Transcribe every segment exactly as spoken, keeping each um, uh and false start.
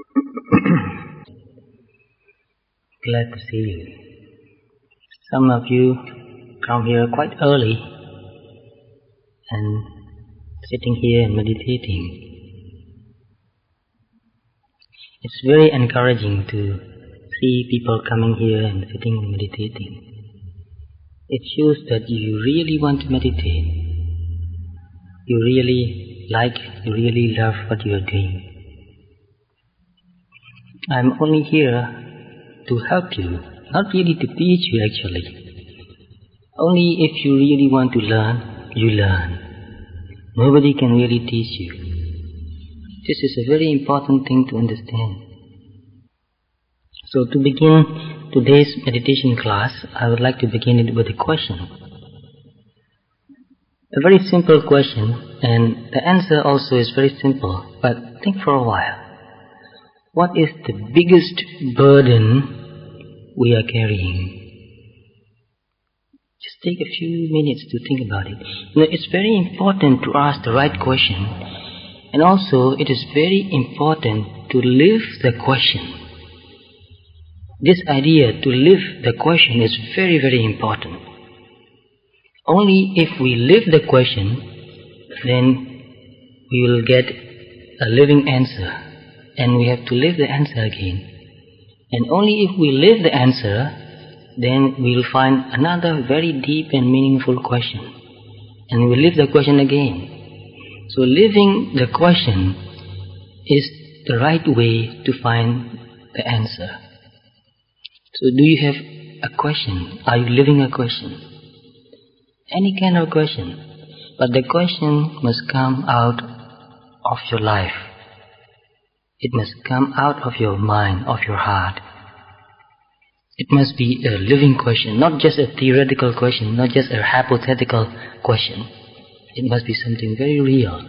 Glad to see you. Some of you come here quite early and sitting here and meditating. It's very encouraging to see people coming here and sitting and meditating. It shows that you really want to meditate. You really like, you really love what you are doing. I'm only here to help you, not really to teach you actually. Only if you really want to learn, you learn. Nobody can really teach you. This is a very important thing to understand. So to begin today's meditation class, I would like to begin it with a question. A very simple question, and the answer also is very simple, but think for a while. What is the biggest burden we are carrying? Just take a few minutes to think about it. You know, it's very important to ask the right question, and also it is very important to live the question. This idea to live the question is very, very important. Only if we live the question, then we will get a living answer, and we have to live the answer again. And only if we live the answer, then we will find another very deep and meaningful question. And we live the question again. So living the question is the right way to find the answer. So do you have a question? Are you living a question? Any kind of question. But the question must come out of your life. It must come out of your mind, of your heart. It must be a living question, not just a theoretical question, not just a hypothetical question. It must be something very real.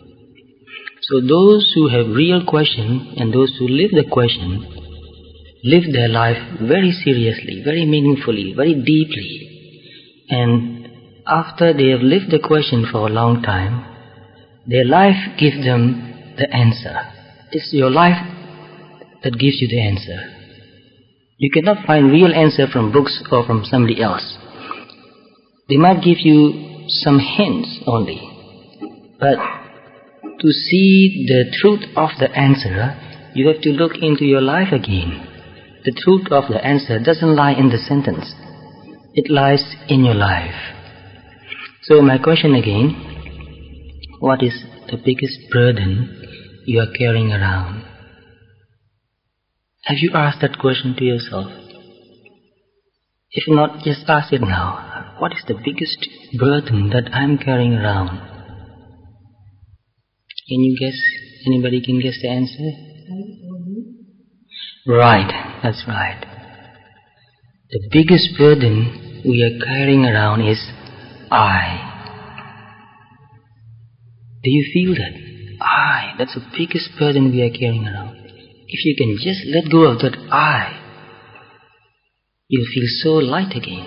So those who have real question and those who live the question, live their life very seriously, very meaningfully, very deeply. And after they have lived the question for a long time, their life gives them the answer. It's your life that gives you the answer. You cannot find real answer from books or from somebody else. They might give you some hints only. But to see the truth of the answer, you have to look into your life again. The truth of the answer doesn't lie in the sentence. It lies in your life. So my question again, what is the biggest burden you are carrying around? Have you asked that question to yourself? If not, just ask it now. What is the biggest burden that I'm carrying around? Can you guess? Anybody can guess the answer? Right, that's right. The biggest burden we are carrying around is I. Do you feel that? I, that's the biggest burden we are carrying around. If you can just let go of that I, you'll feel so light again.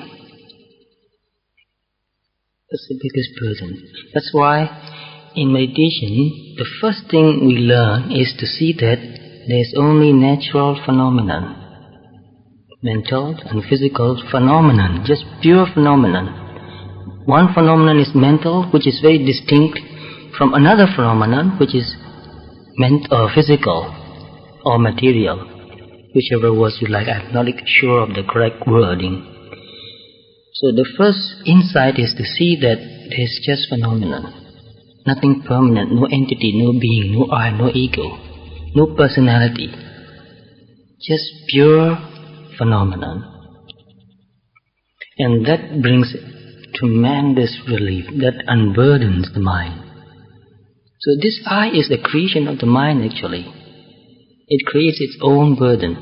That's the biggest burden. That's why in meditation, the first thing we learn is to see that there's only natural phenomenon. Mental and physical phenomenon, just pure phenomenon. One phenomenon is mental, which is very distinct from another phenomenon, which is ment or physical or material, whichever words you like. I'm not sure of the correct wording. So the first insight is to see that there's just phenomenon, nothing permanent, no entity, no being, no I, no ego, no personality, just pure phenomenon. And that brings tremendous relief, that unburdens the mind. So this I is the creation of the mind actually. It creates its own burden.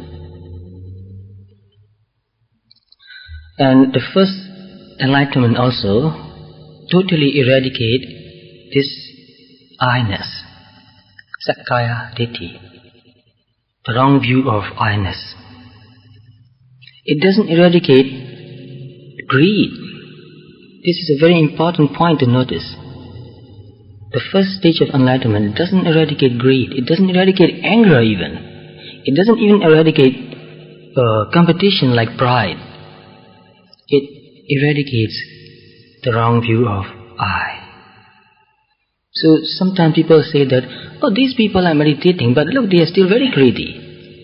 And the first enlightenment also totally eradicate this I-ness, Sakkaya Ditthi, the wrong view of I-ness. It doesn't eradicate greed. This is a very important point to notice. The first stage of enlightenment doesn't eradicate greed. It doesn't eradicate anger even. It doesn't even eradicate uh, competition like pride. It eradicates the wrong view of I. So sometimes people say that, oh, these people are meditating, but look, they are still very greedy.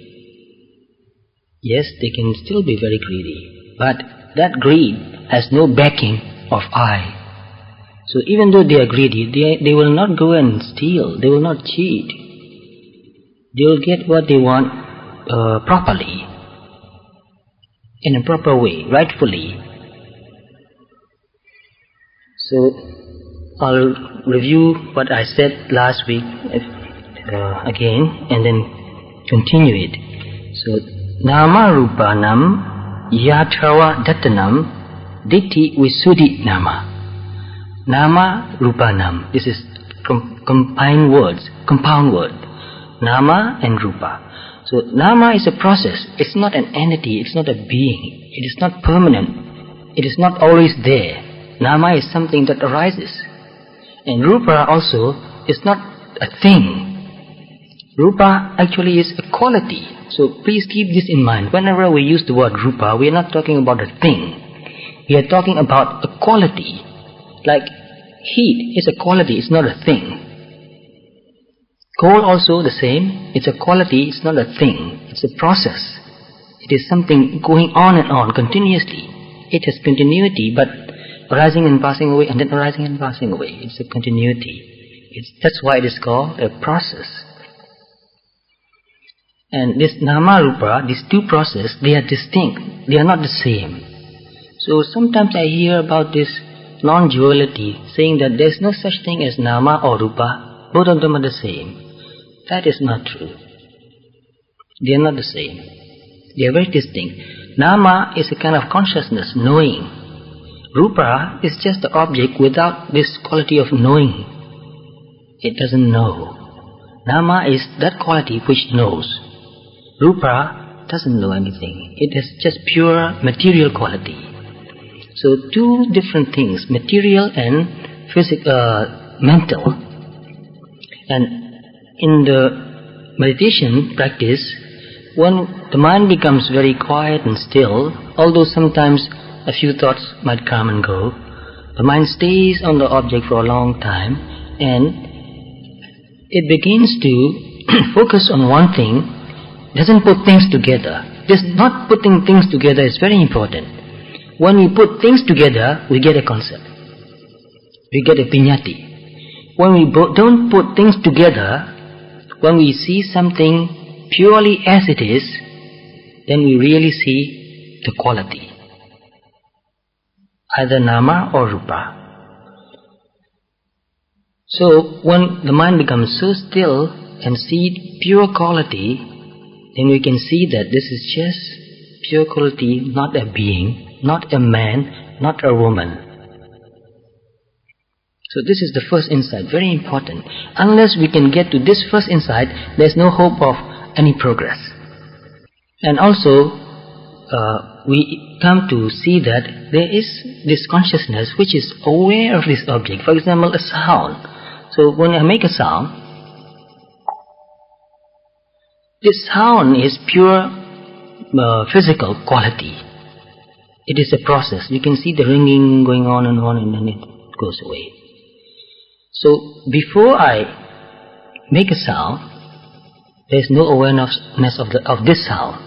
Yes, they can still be very greedy, but that greed has no backing of I. So even though they are greedy, they, they will not go and steal, they will not cheat. They will get what they want uh, properly, in a proper way, rightfully. So I'll review what I said last week uh, again and then continue it. So, Nama Rupanam Yathawa Datanam Ditti Visuddhi Nama. Nama Rupanam. This is com combined words, compound word. Nama and Rupa. So Nama is a process. It's not an entity. It's not a being. It is not permanent. It is not always there. Nama is something that arises. And Rupa also is not a thing. Rupa actually is a quality. So please keep this in mind. Whenever we use the word Rupa, we are not talking about a thing. We are talking about a quality. Like heat is a quality, it's not a thing. Cold also the same. It's a quality, it's not a thing. It's a process. It is something going on and on continuously. It has continuity, but arising and passing away, and then arising and passing away. It's a continuity. It's, that's why it is called a process. And this Nama Rupa, these two processes, they are distinct. They are not the same. So sometimes I hear about this non-duality, saying that there is no such thing as Nama or Rupa. Both of them are the same. That is not true. They are not the same. They are very distinct. Nama is a kind of consciousness, knowing. Rupa is just the object without this quality of knowing. It doesn't know. Nama is that quality which knows. Rupa doesn't know anything. It is just pure material quality. So two different things, material and physical, uh, mental. And in the meditation practice, when the mind becomes very quiet and still, although sometimes a few thoughts might come and go, the mind stays on the object for a long time and it begins to focus on one thing, doesn't put things together. This not putting things together is very important. When we put things together, we get a concept. We get a viññati. When we don't put things together, when we see something purely as it is, then we really see the quality. Either Nama or Rupa. So when the mind becomes so still and see pure quality, then we can see that this is just pure quality, not a being, not a man, not a woman. So this is the first insight, very important. Unless we can get to this first insight, there's no hope of any progress. And also, uh, we come to see that there is this consciousness which is aware of this object. For example, a sound. So when I make a sound, this sound is pure uh, physical quality. It is a process. You can see the ringing going on and on, and then it goes away. So before I make a sound, there is no awareness of, the, of this sound.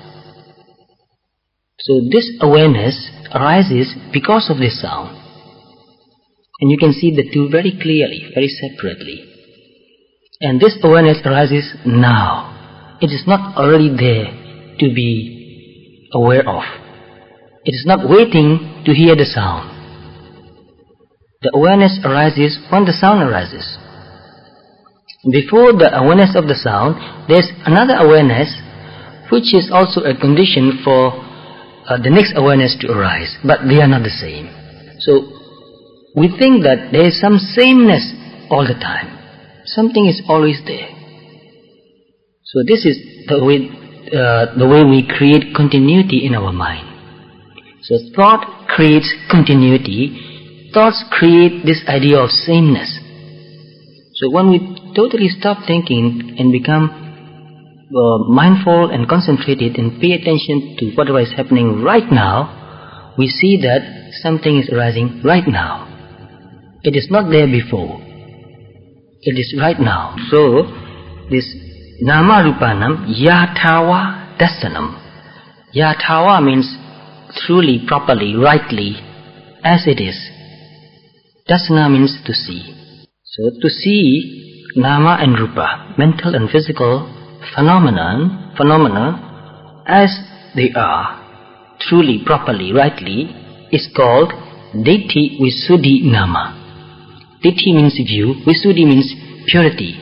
So this awareness arises because of this sound. And you can see the two very clearly, very separately. And this awareness arises now. It is not already there to be aware of. It is not waiting to hear the sound. The awareness arises when the sound arises. Before the awareness of the sound, there is another awareness which is also a condition for uh, the next awareness to arise. But they are not the same. So we think that there is some sameness all the time. Something is always there. So this is the way, uh, the way we create continuity in our mind. So thought creates continuity. Thoughts create this idea of sameness. So when we totally stop thinking and become uh, mindful and concentrated and pay attention to whatever is happening right now, we see that something is arising right now. It is not there before. It is right now. So, this Nama Rupanam Yathawa Dasanam. Yathawa means truly, properly, rightly, as it is. Dasana means to see. So, to see Nama and Rupa, mental and physical phenomenon, phenomena, as they are, truly, properly, rightly, is called Ditti Visuddhi Nama. Ditti means view, Visuddhi means purity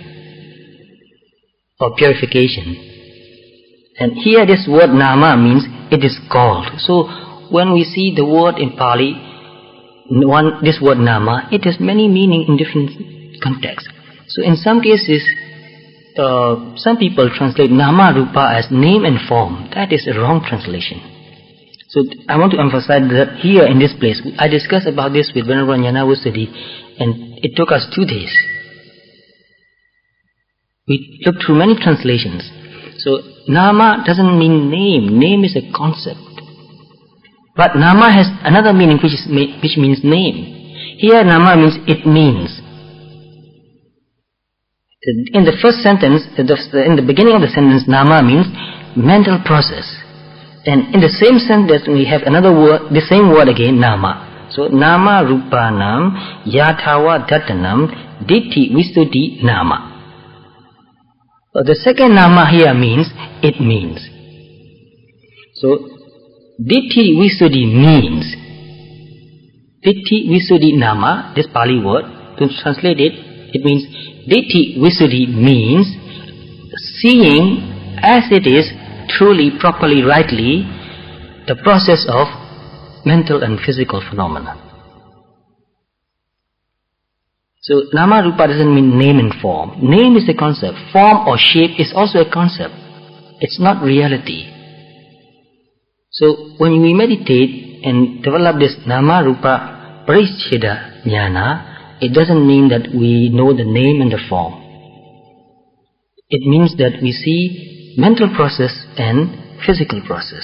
or purification. And here this word Nama means it is called. So when we see the word in Pali, one, this word Nama, it has many meaning in different contexts. So in some cases, uh, some people translate Nama Rupa as name and form. That is a wrong translation. So I want to emphasize that here in this place, I discussed about this with Venerable Jnana Visuddhi, and it took us two days. We looked through many translations. So Nama doesn't mean name. Name is a concept. But Nama has another meaning which, is, which means name. Here Nama means it means. In the first sentence, in the beginning of the sentence, Nama means mental process. And in the same sentence we have another word, the same word again, Nama. So Nama Rupanam Yathawa Datanam Ditti Visuddhi Nama. So the second Nama here means it means. So Ditti Visuddhi means. Ditti Visuddhi Nama, this Pali word, to translate it, it means Ditti Visuddhi means seeing as it is, truly, properly, rightly, the process of mental and physical phenomena. So Nama Rupa doesn't mean name and form. Name is a concept. Form or shape is also a concept. It's not reality. So when we meditate and develop this Nama Rupa Paricheda Jnana, it doesn't mean that we know the name and the form. It means that we see mental process and physical process.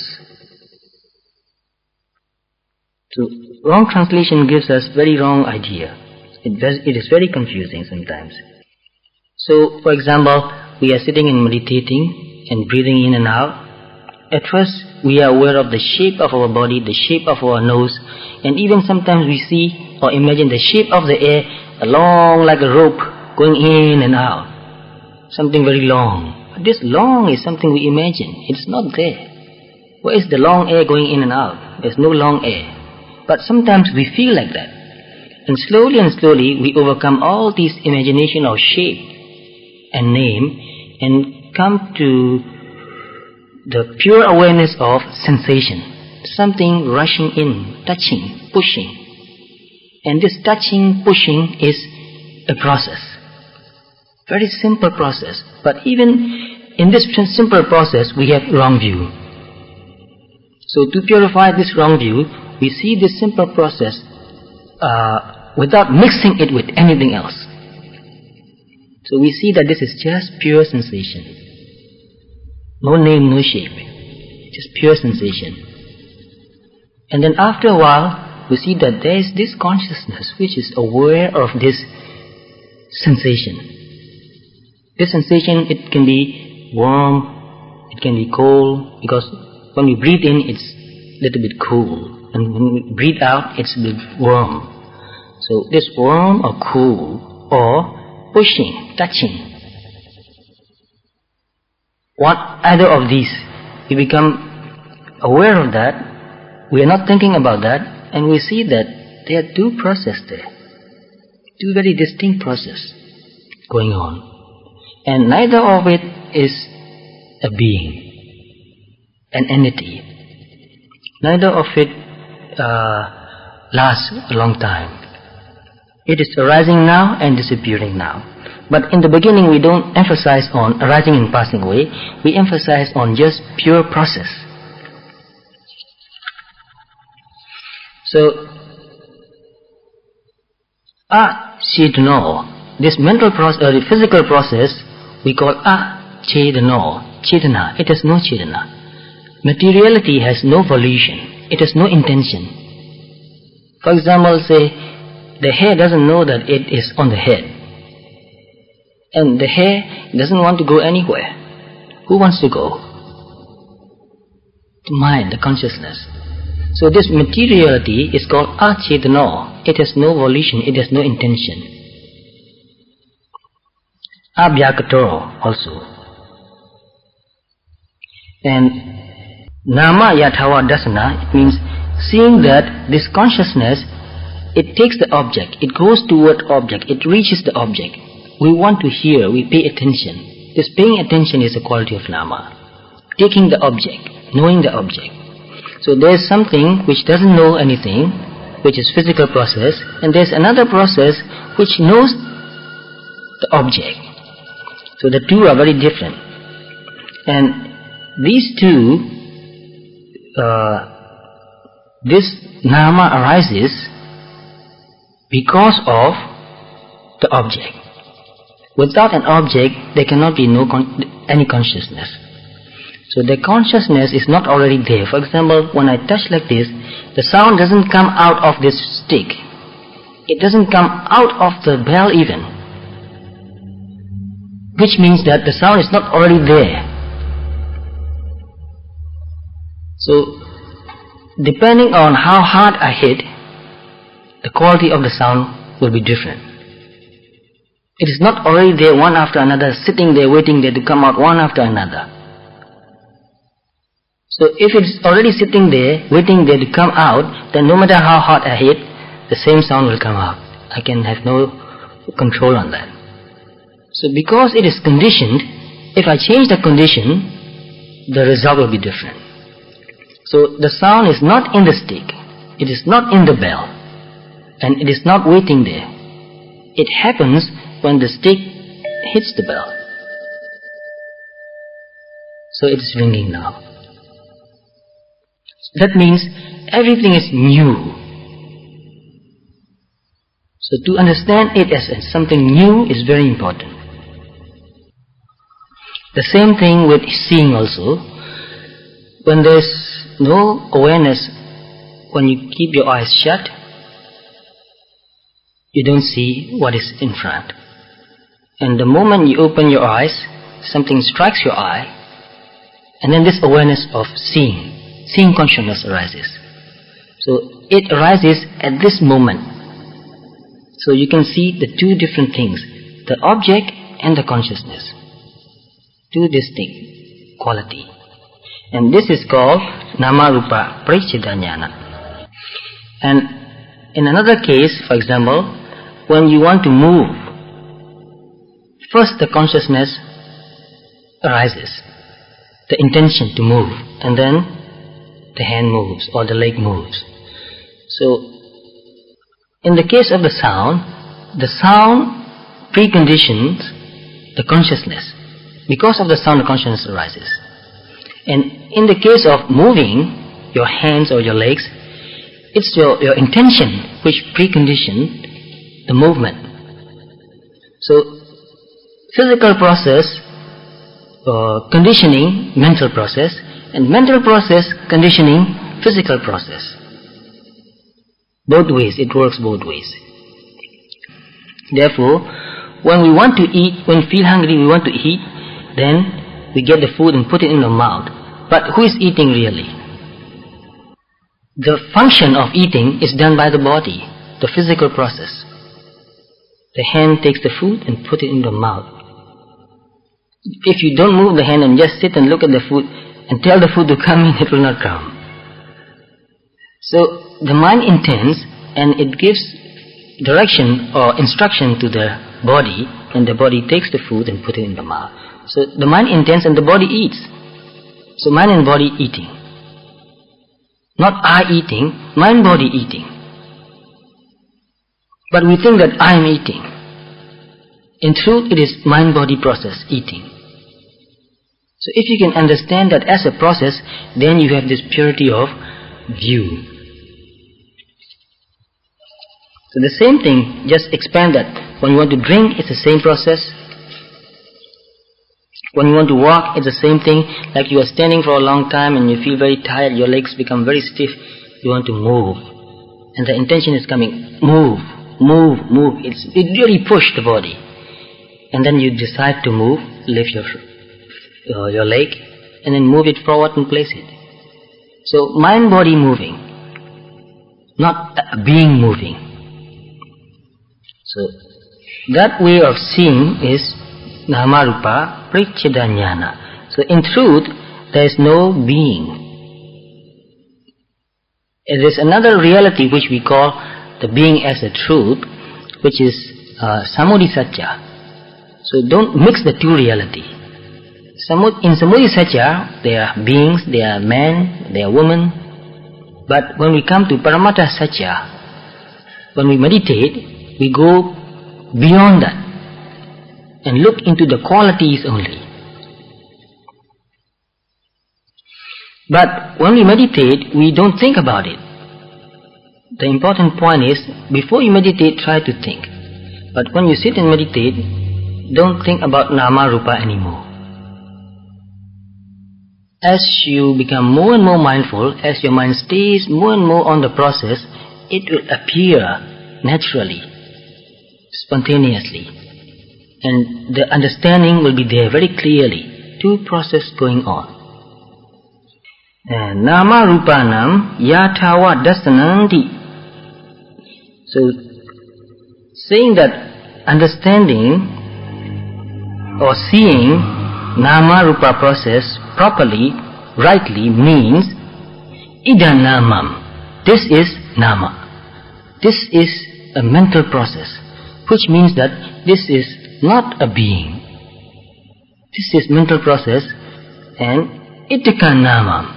So wrong translation gives us very wrong idea. It, does, it is very confusing sometimes. So for example, we are sitting and meditating and breathing in and out. At first we are aware of the shape of our body, the shape of our nose, and even sometimes we see or imagine the shape of the air long like a rope going in and out. Something very long. But this long is something we imagine. It's not there. Where is the long air going in and out? There's no long air. But sometimes we feel like that. And slowly and slowly we overcome all these imagination of shape and name and come to the pure awareness of sensation. Something rushing in, touching, pushing. And this touching, pushing is a process. Very simple process. But even in this simple process we have wrong view. So to purify this wrong view, we see this simple process uh, without mixing it with anything else. So we see that this is just pure sensation. No name, no shape. Just pure sensation. And then after a while, we see that there is this consciousness which is aware of this sensation. This sensation, it can be warm, it can be cold, because when we breathe in, it's a little bit cool. And when we breathe out, it's a bit warm. So this warm or cool or pushing, touching, what either of these, we become aware of that, we are not thinking about that, and we see that there are two processes there. Two very distinct processes going on. And neither of it is a being, an entity. Neither of it uh, lasts a long time. It is arising now and disappearing now. But in the beginning we don't emphasize on arising and passing away. We emphasize on just pure process. So, a chedano, this mental process, or the physical process, we call a chedano. Chetana. It has no Chetana. Materiality has no volition. It has no intention. For example, say, the hair doesn't know that it is on the head. And the hair doesn't want to go anywhere. Who wants to go? The mind, the consciousness. So this materiality is called achetano. It has no volition, it has no intention. Abhyakatoro also. And nama yathawa dasana, it means seeing that this consciousness, it takes the object, it goes toward object, it reaches the object. We want to hear, we pay attention. This paying attention is a quality of nama. Taking the object, knowing the object. So there is something which doesn't know anything, which is physical process, and there is another process which knows the object. So the two are very different. And these two, uh, this nama arises because of the object. Without an object, there cannot be no con any consciousness. So the consciousness is not already there. For example, when I touch like this, the sound doesn't come out of this stick. It doesn't come out of the bell even. Which means that the sound is not already there. So, depending on how hard I hit, the quality of the sound will be different. It is not already there one after another, sitting there waiting there to come out one after another. So if it's already sitting there, waiting there to come out, then no matter how hard I hit, the same sound will come out. I can have no control on that. So because it is conditioned, if I change the condition, the result will be different. So the sound is not in the stick, it is not in the bell, and it is not waiting there. It happens when the stick hits the bell. So it is ringing now. That means everything is new. So to understand it as something new is very important. The same thing with seeing also. When there is no awareness, when you keep your eyes shut, you don't see what is in front. And the moment you open your eyes, something strikes your eye, and then this awareness of seeing, seeing consciousness arises. So it arises at this moment. So you can see the two different things, the object and the consciousness. Two distinct quality. And this is called Nama Rupa Parichidanyana. And in another case, for example, when you want to move, first the consciousness arises, the intention to move, and then the hand moves or the leg moves. So, in the case of the sound, the sound preconditions the consciousness. Because of the sound, the consciousness arises. And in the case of moving your hands or your legs, it's your, your intention which precondition the movement. So, physical process, uh, conditioning mental process, and mental process conditioning physical process. Both ways, it works both ways. Therefore, when we want to eat, when we feel hungry, we want to eat, then we get the food and put it in our mouth. But who is eating really? The function of eating is done by the body, the physical process. The hand takes the food and put it in the mouth. If you don't move the hand and just sit and look at the food and tell the food to come in, it will not come. So the mind intends and it gives direction or instruction to the body, and the body takes the food and put it in the mouth. So the mind intends and the body eats. So mind and body eating. Not I eating, mind body eating. But we think that I am eating. In truth, it is mind body process, eating. So if you can understand that as a process, then you have this purity of view. So the same thing, just expand that. When you want to drink, it's the same process. When you want to walk, it's the same thing. Like you are standing for a long time and you feel very tired, your legs become very stiff. You want to move. And the intention is coming, move, move, move. It's, it really pushes the body. And then you decide to move, lift your, uh, your leg, and then move it forward and place it. So mind-body moving, not a being moving. So that way of seeing is Namarupa Parichcheda Jnana. So in truth, there is no being. There is another reality which we call the being as a truth, which is uh, Samudhisatya. So don't mix the two reality. In Samudhisatya, there are beings, there are men, there are women. But when we come to Paramattha Satya, when we meditate, we go beyond that and look into the qualities only. But when we meditate, we don't think about it. The important point is, before you meditate, try to think. But when you sit and meditate, don't think about Nama Rupa anymore. As you become more and more mindful, as your mind stays more and more on the process, it will appear naturally, spontaneously. And the understanding will be there very clearly. Two processes going on. And Nama Rupanam Yathawa Dasananti. So, saying that understanding or seeing Nama Rupa process properly, rightly means Ida Namam. This is Nama. This is a mental process, which means that this is not a being. This is mental process and Itika Namam.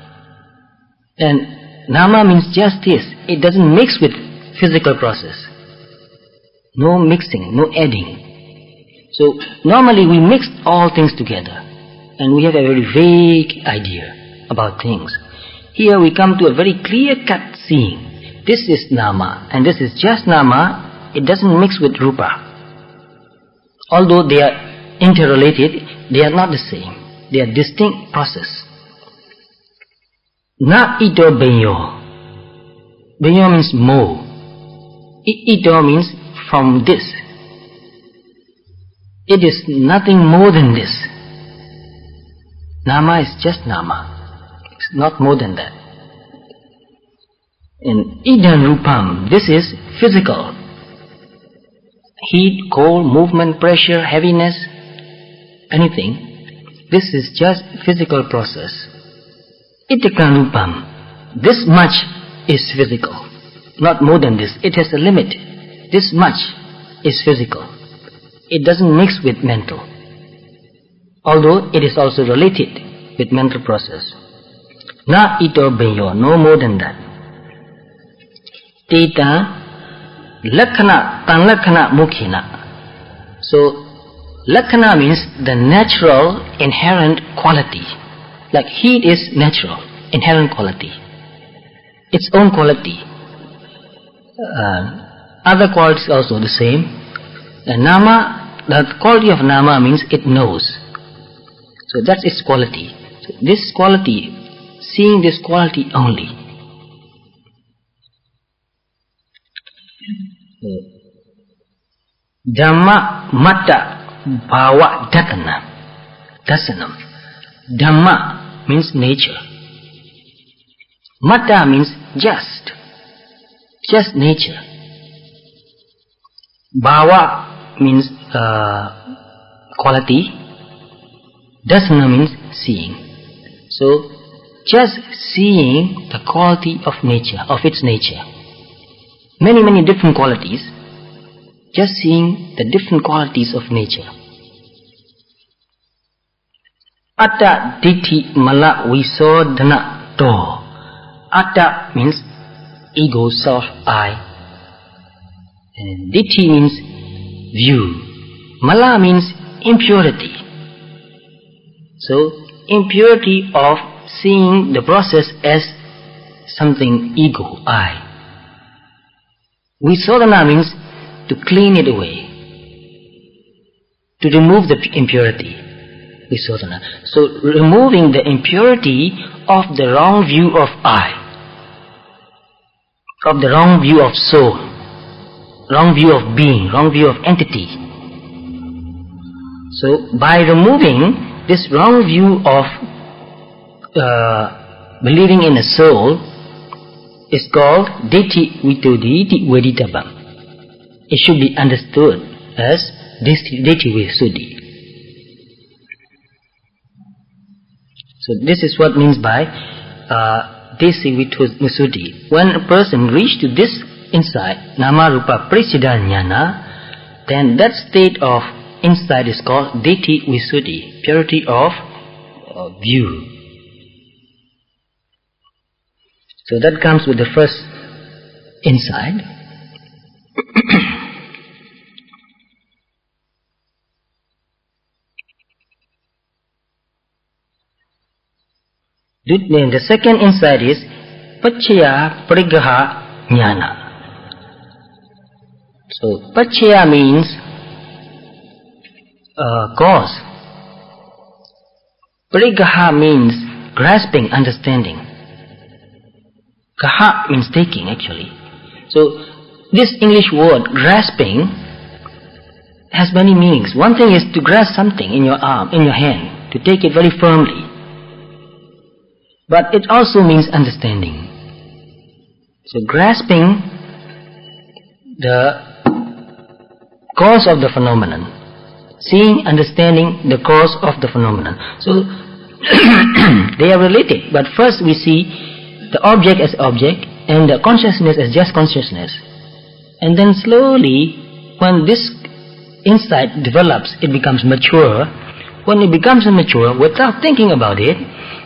And Nama means just this. It doesn't mix with physical process. No mixing, no adding. So normally we mix all things together and we have a very vague idea about things. Here we come to a very clear-cut seeing. This is Nama and this is just Nama. It doesn't mix with Rupa. Although they are interrelated, they are not the same. They are distinct process. Na ito benyo. Benyo means more. Ito means from this. It is nothing more than this. Nama is just Nama. It's not more than that. And Idan Rupam, this is physical. Heat, cold, movement, pressure, heaviness, anything. This is just physical process. Itikanupam, this much is physical, not more than this. It has a limit. This much is physical. It doesn't mix with mental, although it is also related with mental process. Na ito benyo, no more than that. Teta lakhana tan lakhana mukhina. So lakhana means the natural inherent quality. Like heat is natural, inherent quality. Its own quality. Uh, other qualities also the same. And Nama, the quality of Nama means it knows. So that's its quality. So this quality, seeing this quality only. Dhamma Matta Bhava Datana. Dasanam. Dhamma means nature. Matta means just. Just nature. Bhava means uh, quality. Dasana means seeing. So, just seeing the quality of nature, of its nature. Many, many different qualities. Just seeing the different qualities of nature. Atta Ditti Mala Visodhana To. Atta means ego, self, I. And Ditti means view. Mala means impurity. So, impurity of seeing the process as something ego, I. Visodhana means to clean it away, to remove the impurity. Visodhana. So removing the impurity of the wrong view of I, of the wrong view of soul, wrong view of being, wrong view of entity. So by removing this wrong view of uh, believing in a soul is called Ditti Vituddhi Veditabam. It should be understood as Ditti Visuddhi. So this is what means by uh, Ditti Visuddhi. When a person reaches to this insight, Nama Rupa Pariccheda Jnana, then that state of insight is called Ditti Visuddhi, purity of uh, view. So that comes with the first insight. Then the second insight is Paccaya Parigraha Jnana. So Paccaya means uh, cause. Parigraha means grasping, understanding. Graha means taking, actually. So this English word grasping has many meanings. One thing is to grasp something in your arm, in your hand, to take it very firmly. But it also means understanding. So grasping the cause of the phenomenon, seeing, understanding the cause of the phenomenon. So they are related, but first we see the object as object and the consciousness as just consciousness. And then slowly, when this insight develops, it becomes mature. When it becomes mature, without thinking about it,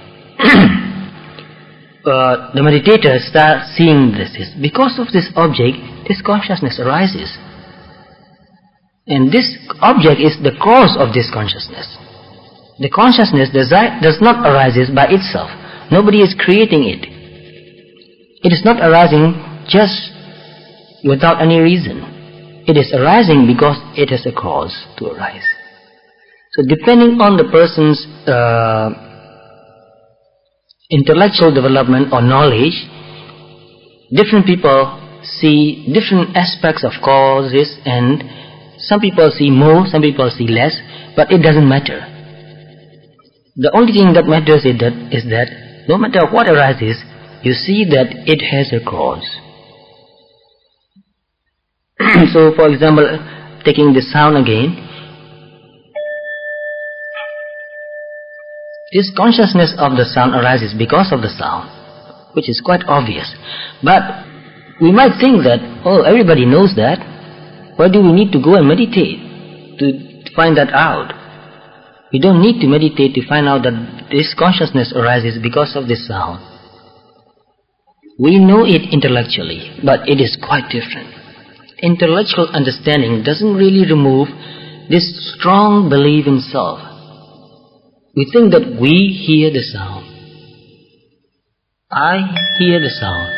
uh, the meditator starts seeing this. Because of this object, this consciousness arises. And this object is the cause of this consciousness. The consciousness does, does not arise by itself. Nobody is creating it. It is not arising just without any reason. It is arising because it has a cause to arise. So depending on the person's uh, intellectual development or knowledge, different people see different aspects of causes, and some people see more, some people see less, but it doesn't matter. The only thing that matters is that, is that no matter what arises, you see that it has a cause. So, for example, taking the sound again, this consciousness of the sound arises because of the sound, which is quite obvious. But we might think that, oh, everybody knows that. Why do we need to go and meditate to find that out? We don't need to meditate to find out that this consciousness arises because of this sound. We know it intellectually, but it is quite different. Intellectual understanding doesn't really remove this strong belief in self. We think that we hear the sound. I hear the sound.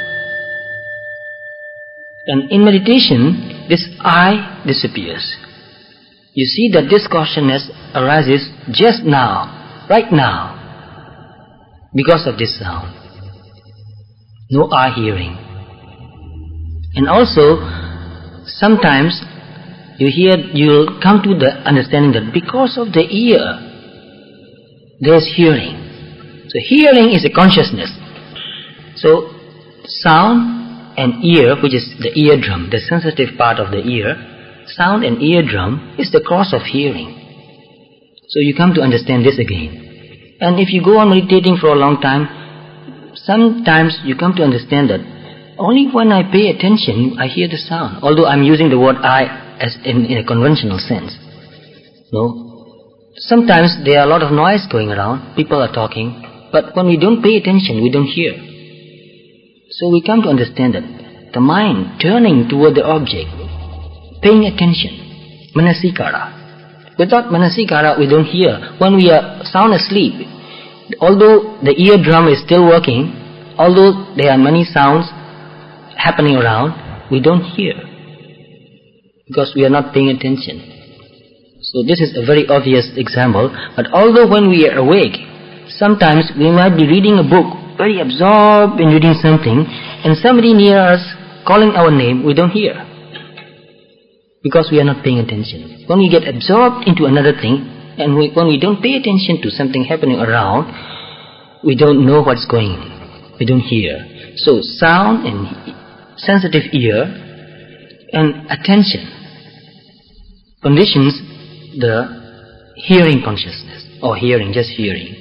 And in meditation, this I disappears. You see that this consciousness arises just now, right now, because of this sound. No eye hearing. And also, sometimes you hear, you'll come to the understanding that because of the ear, there's hearing. So hearing is a consciousness. So sound and ear, which is the eardrum, the sensitive part of the ear, sound and eardrum is the cause of hearing. So you come to understand this again. And if you go on meditating for a long time, sometimes you come to understand that only when I pay attention, I hear the sound. Although I'm using the word I as in, in a conventional sense. No. Sometimes there are a lot of noise going around. People are talking. But when we don't pay attention, we don't hear. So we come to understand that the mind turning toward the object, paying attention, manasikara. Without manasikara, we don't hear. When we are sound asleep, although the eardrum is still working, although there are many sounds happening around, we don't hear because we are not paying attention. So this is a very obvious example. But although when we are awake, sometimes we might be reading a book, very absorbed in reading something, and somebody near us calling our name, we don't hear, because we are not paying attention. When we get absorbed into another thing, and we, when we don't pay attention to something happening around, we don't know what's going on. We don't hear. So sound and sensitive ear and attention conditions the hearing consciousness, or hearing, just hearing.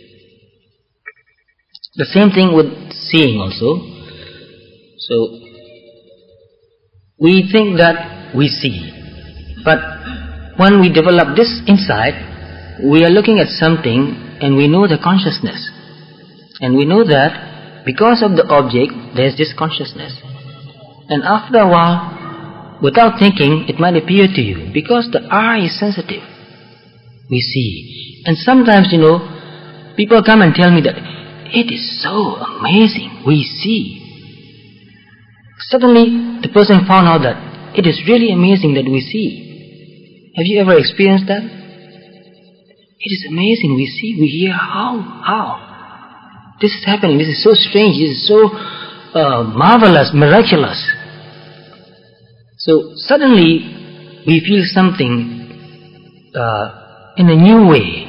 The same thing with seeing also. So we think that we see, but when we develop this insight, we are looking at something and we know the consciousness, and we know that because of the object there is this consciousness, and after a while, without thinking, it might appear to you, because the eye is sensitive, we see. And sometimes, you know, people come and tell me that it is so amazing, we see. Suddenly the person found out that it is really amazing that we see. Have you ever experienced that? It is amazing, we see, we hear. How? How? This is happening, this is so strange, this is so uh, marvelous, miraculous. So suddenly we feel something uh, in a new way.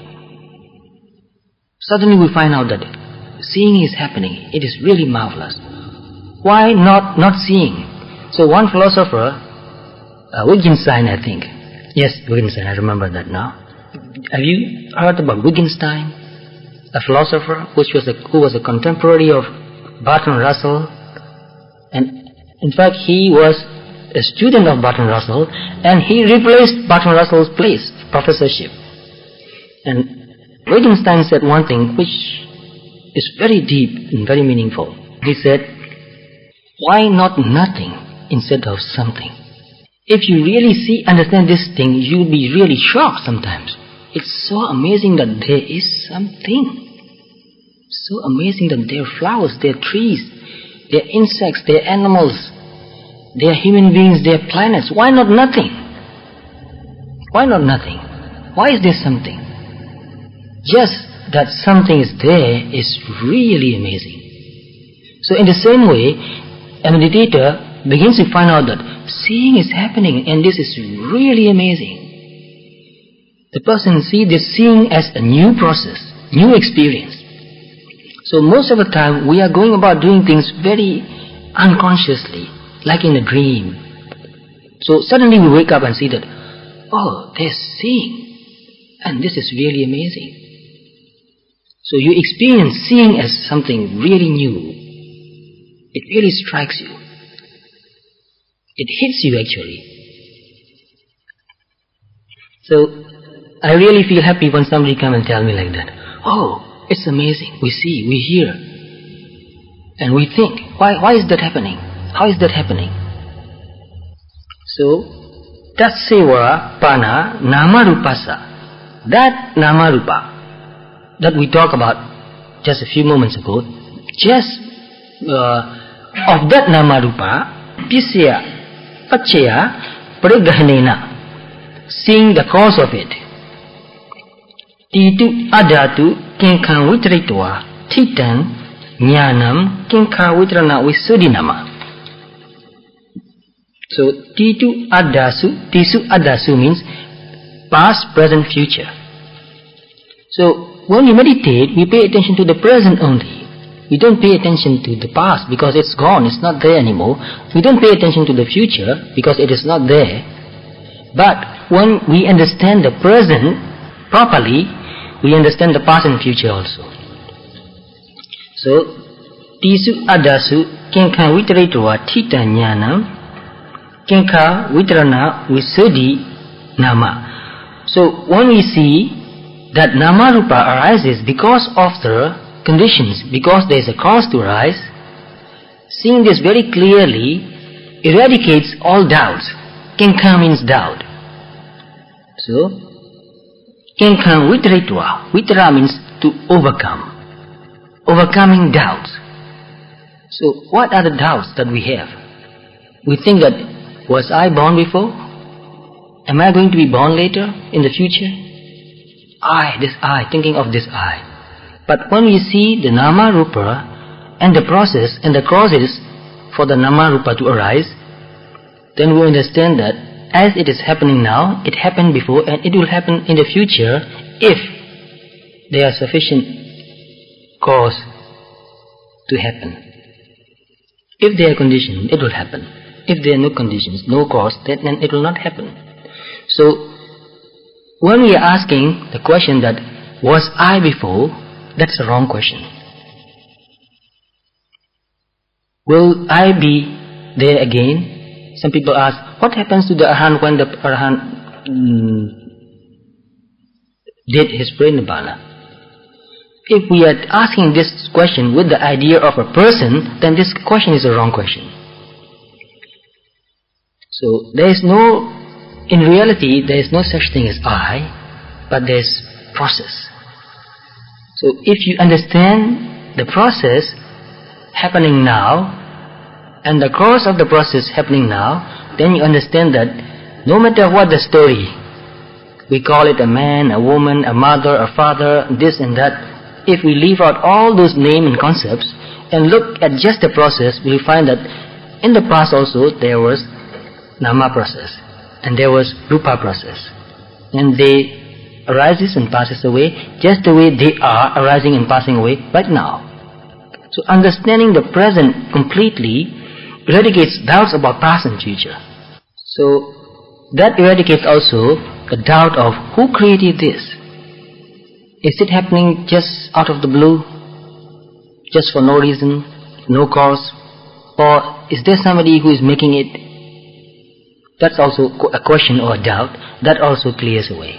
Suddenly we find out that seeing is happening. It is really marvelous. Why not not seeing? So one philosopher, uh, Wittgenstein, I think. Yes, Wittgenstein, I remember that now. Have you heard about Wittgenstein? A philosopher which was a, who was a contemporary of Bertrand Russell. And in fact, he was a student of Bertrand Russell, and he replaced Bertrand Russell's place, professorship. And Wittgenstein said one thing which is very deep and very meaningful. He said, why not nothing instead of something? If you really see, understand this thing, you'll be really shocked sometimes. It's so amazing that there is something. So amazing that there are flowers, there are trees, there are insects, there are animals, there are human beings, there are planets. Why not nothing? Why not nothing? Why is there something? Just that something is there is really amazing. So in the same way, a meditator begins to find out that seeing is happening and this is really amazing. The person sees this seeing as a new process, new experience. So most of the time we are going about doing things very unconsciously, like in a dream. So suddenly we wake up and see that, oh, there's seeing, and this is really amazing. So you experience seeing as something really new. It really strikes you. It hits you actually. So I really feel happy when somebody comes and tell me like that. Oh, it's amazing. We see, we hear. And we think, why, why is that happening? How is that happening? So, Tatseva Pana Namarupasa. That Namarupa that we talked about just a few moments ago, just uh, of that Namarupa, Pisya Pachaya Parigahanena, seeing the cause of it. Titu Adatu Kinkan Vitritwa Titan Jnanam Kinka Vitrana Visudinama. So Titu Adasu, Tisu Adasu means past, present, future. So when we meditate, we pay attention to the present only. We don't pay attention to the past because it's gone, it's not there anymore. We don't pay attention to the future because it is not there. But when we understand the present properly, we understand the past and future also. So, Tisu Adasu Kinka Vitritwa Tita Jnanam Kinka Vitrana Visudi Nama. So when we see that Namarupa arises because of the conditions, because there is a cause to arise, seeing this very clearly eradicates all doubts. Kinka means doubt. So, Kinka Vitritwa. Vitra means to overcome. Overcoming doubts. So what are the doubts that we have? We think that, was I born before? am I going to be born later in the future? I, this I, thinking of this I. But when we see the Nama Rupa and the process and the causes for the Nama Rupa to arise, then we understand that as it is happening now, it happened before and it will happen in the future if there are sufficient cause to happen. If there are conditions, it will happen. If there are no conditions, no cause, then, then it will not happen. So, when we are asking the question that, was I before, that's the wrong question. Will I be there again? Some people ask, what happens to the Arahant when the Arahant mm, did his Parinibbana? If we are asking this question with the idea of a person, then this question is a wrong question. So there is no, in reality, there is no such thing as I, but there is process. So if you understand the process happening now, and the cause of the process happening now, then you understand that no matter what the story, we call it a man, a woman, a mother, a father, this and that, if we leave out all those names and concepts and look at just the process, we find that in the past also there was Nama process and there was Rupa process, and they arises and passes away just the way they are arising and passing away right now. So understanding the present completely eradicates doubts about past and future. So that eradicates also the doubt of who created this. Is it happening just out of the blue, just for no reason, no cause, or is there somebody who is making it? That's also a question or a doubt that also clears away.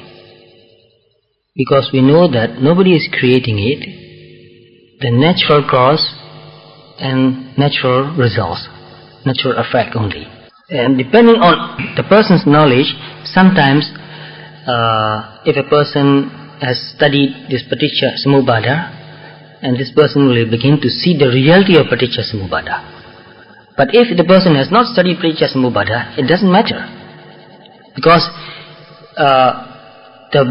Because we know that nobody is creating it, the natural cause and natural results, natural effect only. And depending on the person's knowledge, sometimes uh, if a person has studied this Paticca Samuppada, and this person will begin to see the reality of Paticca Samuppada. But if the person has not studied Paticca Samuppada, it doesn't matter. Because uh, the,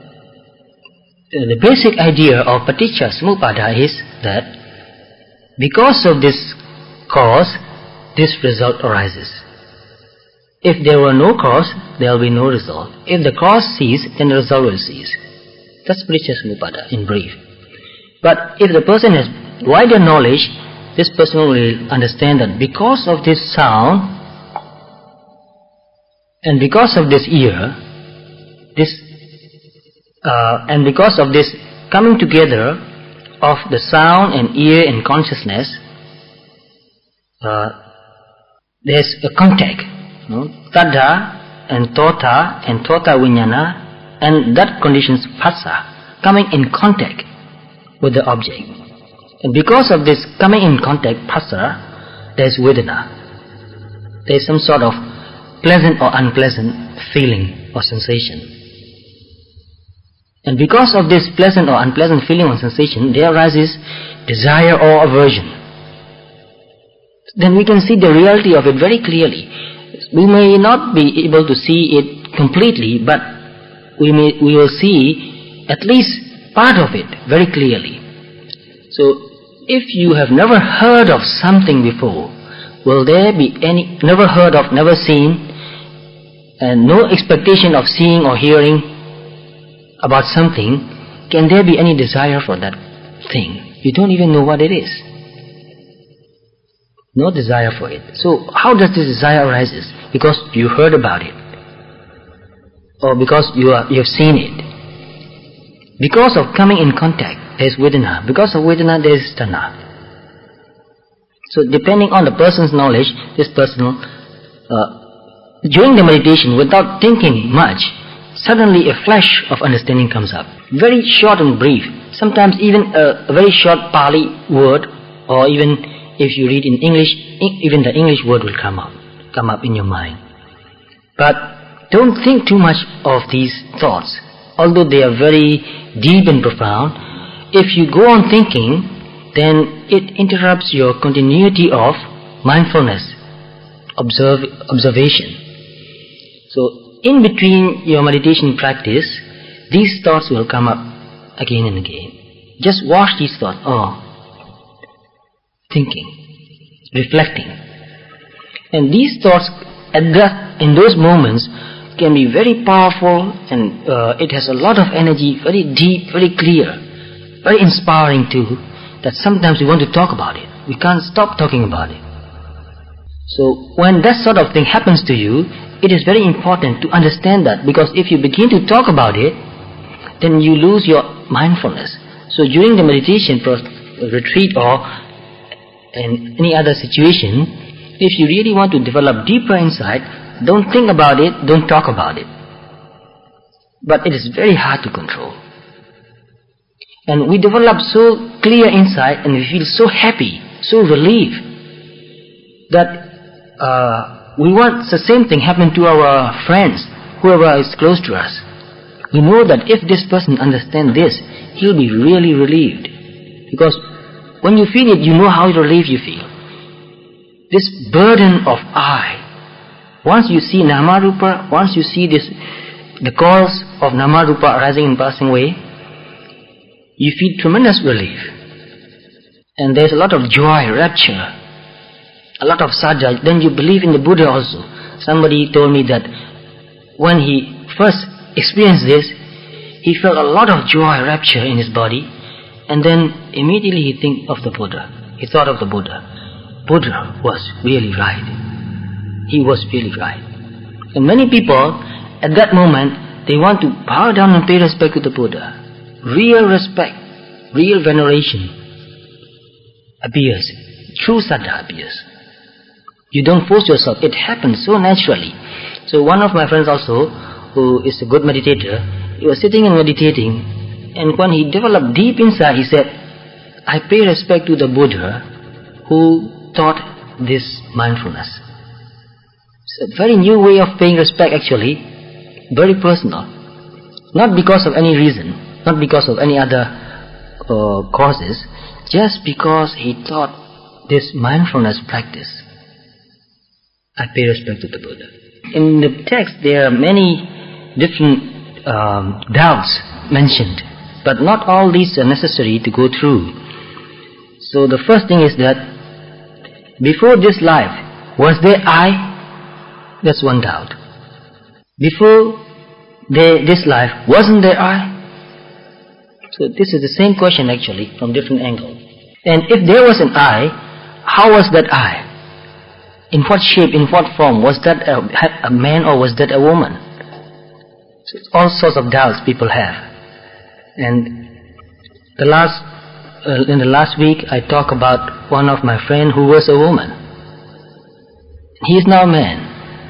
the basic idea of Paticca Samuppada is that because of this cause, this result arises. If there were no cause, there will be no result. If the cause cease, then the result will cease. That's Paticca Samuppada in brief. But if the person has wider knowledge, this person will understand that because of this sound and because of this ear, this uh, and because of this coming together of the sound and ear and consciousness, uh, there's a contact, you know, tada and tota and tota vijnana, and that conditions phassa, coming in contact with the object. And because of this coming in contact, phassa, there is vedana. There is some sort of pleasant or unpleasant feeling or sensation. And because of this pleasant or unpleasant feeling or sensation, there arises desire or aversion. Then we can see the reality of it very clearly. We may not be able to see it completely, but we may we will see at least part of it very clearly. So if you have never heard of something before, will there be any, never heard of, never seen, and no expectation of seeing or hearing about something, can there be any desire for that thing? You don't even know what it is. No desire for it. So how does this desire arises? Because you heard about it, or because you are you have seen it. Because of coming in contact, there is vedana. Because of vedana, there is tanha. So depending on the person's knowledge, this person, uh, during the meditation, without thinking much, suddenly a flash of understanding comes up. Very short and brief. Sometimes even a, a very short Pali word, or even if you read in English, even the English word will come up, come up in your mind. But don't think too much of these thoughts. Although they are very deep and profound, if you go on thinking, then it interrupts your continuity of mindfulness, observe, observation. So in between your meditation practice, these thoughts will come up again and again. Just watch these thoughts. Oh, thinking, reflecting. And these thoughts at that, in those moments can be very powerful, and uh, it has a lot of energy, very deep, very clear, very inspiring too, that sometimes we want to talk about it. We can't stop talking about it. So when that sort of thing happens to you, it is very important to understand that, because if you begin to talk about it, then you lose your mindfulness. So during the meditation retreat or in any other situation, if you really want to develop deeper insight, don't think about it, don't talk about it. But it is very hard to control. And we develop so clear insight and we feel so happy, so relieved, that uh, we want the same thing happen to our friends, whoever is close to us. We know that if this person understands this, he'll be really relieved. Because when you feel it, you know how relieved you feel. This burden of I, once you see Namarupa, once you see this, the cause of Namarupa arising and passing away, you feel tremendous relief. And there's a lot of joy, rapture, a lot of sadhya. Then you believe in the Buddha also. Somebody told me that when he first experienced this, he felt a lot of joy, rapture in his body, and then immediately he think of the Buddha. He thought of the Buddha. Buddha was really right. He was really right. And many people, at that moment, they want to bow down and pay respect to the Buddha. Real respect, real veneration appears. True sadhya appears. You don't force yourself. It happens so naturally. So one of my friends also, who is a good meditator, he was sitting and meditating, and when he developed deep insight, he said, I pay respect to the Buddha who taught this mindfulness. It's a very new way of paying respect actually, very personal. Not because of any reason, not because of any other uh, causes, just because he taught this mindfulness practice. I pay respect to the Buddha. In the text there are many different um, doubts mentioned, but not all these are necessary to go through. So the first thing is that before this life, was there I? That's one doubt. Before there, this life, wasn't there I? So this is the same question actually from different angle. And if there was an I, how was that I? In what shape, in what form? Was that a, a man or was that a woman? So all sorts of doubts people have. And the last, uh, in the last week I talked about one of my friends who was a woman. He is now a man.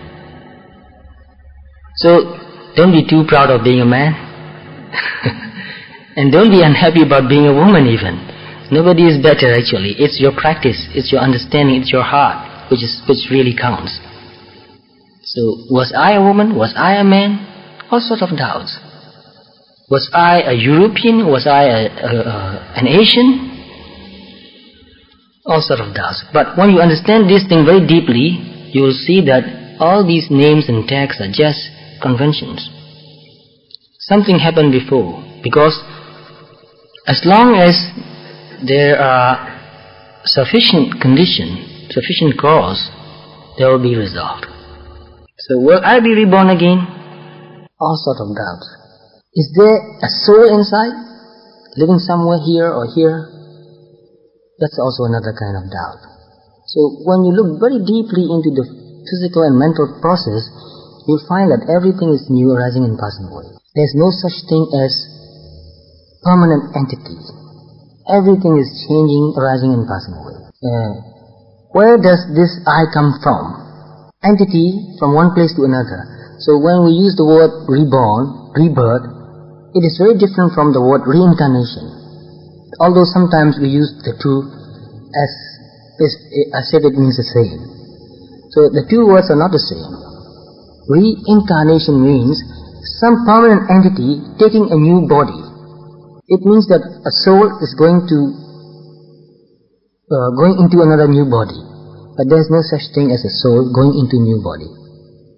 So don't be too proud of being a man. And don't be unhappy about being a woman even. Nobody is better actually. It's your practice, it's your understanding, it's your heart which is which really counts. So was I a woman? Was I a man? All sorts of doubts. Was I a European? Was I a, a, a, an Asian? All sorts of doubts. But when you understand this thing very deeply, you will see that all these names and tags are just conventions. Something happened before, because as long as there are sufficient condition, sufficient cause, there will be result. So will I be reborn again? All sorts of doubts. Is there a soul inside, living somewhere here or here? That's also another kind of doubt. So when you look very deeply into the physical and mental process, you'll find that everything is new, arising and passing away. There's no such thing as permanent entity. Everything is changing, arising and passing away. Uh, where does this I come from? Entity from one place to another. So when we use the word reborn, rebirth, it is very different from the word reincarnation. Although sometimes we use the two as, as, as if it means the same. So the two words are not the same. Reincarnation means some permanent entity taking a new body. It means that a soul is going to uh, going into another new body. But there is no such thing as a soul going into a new body.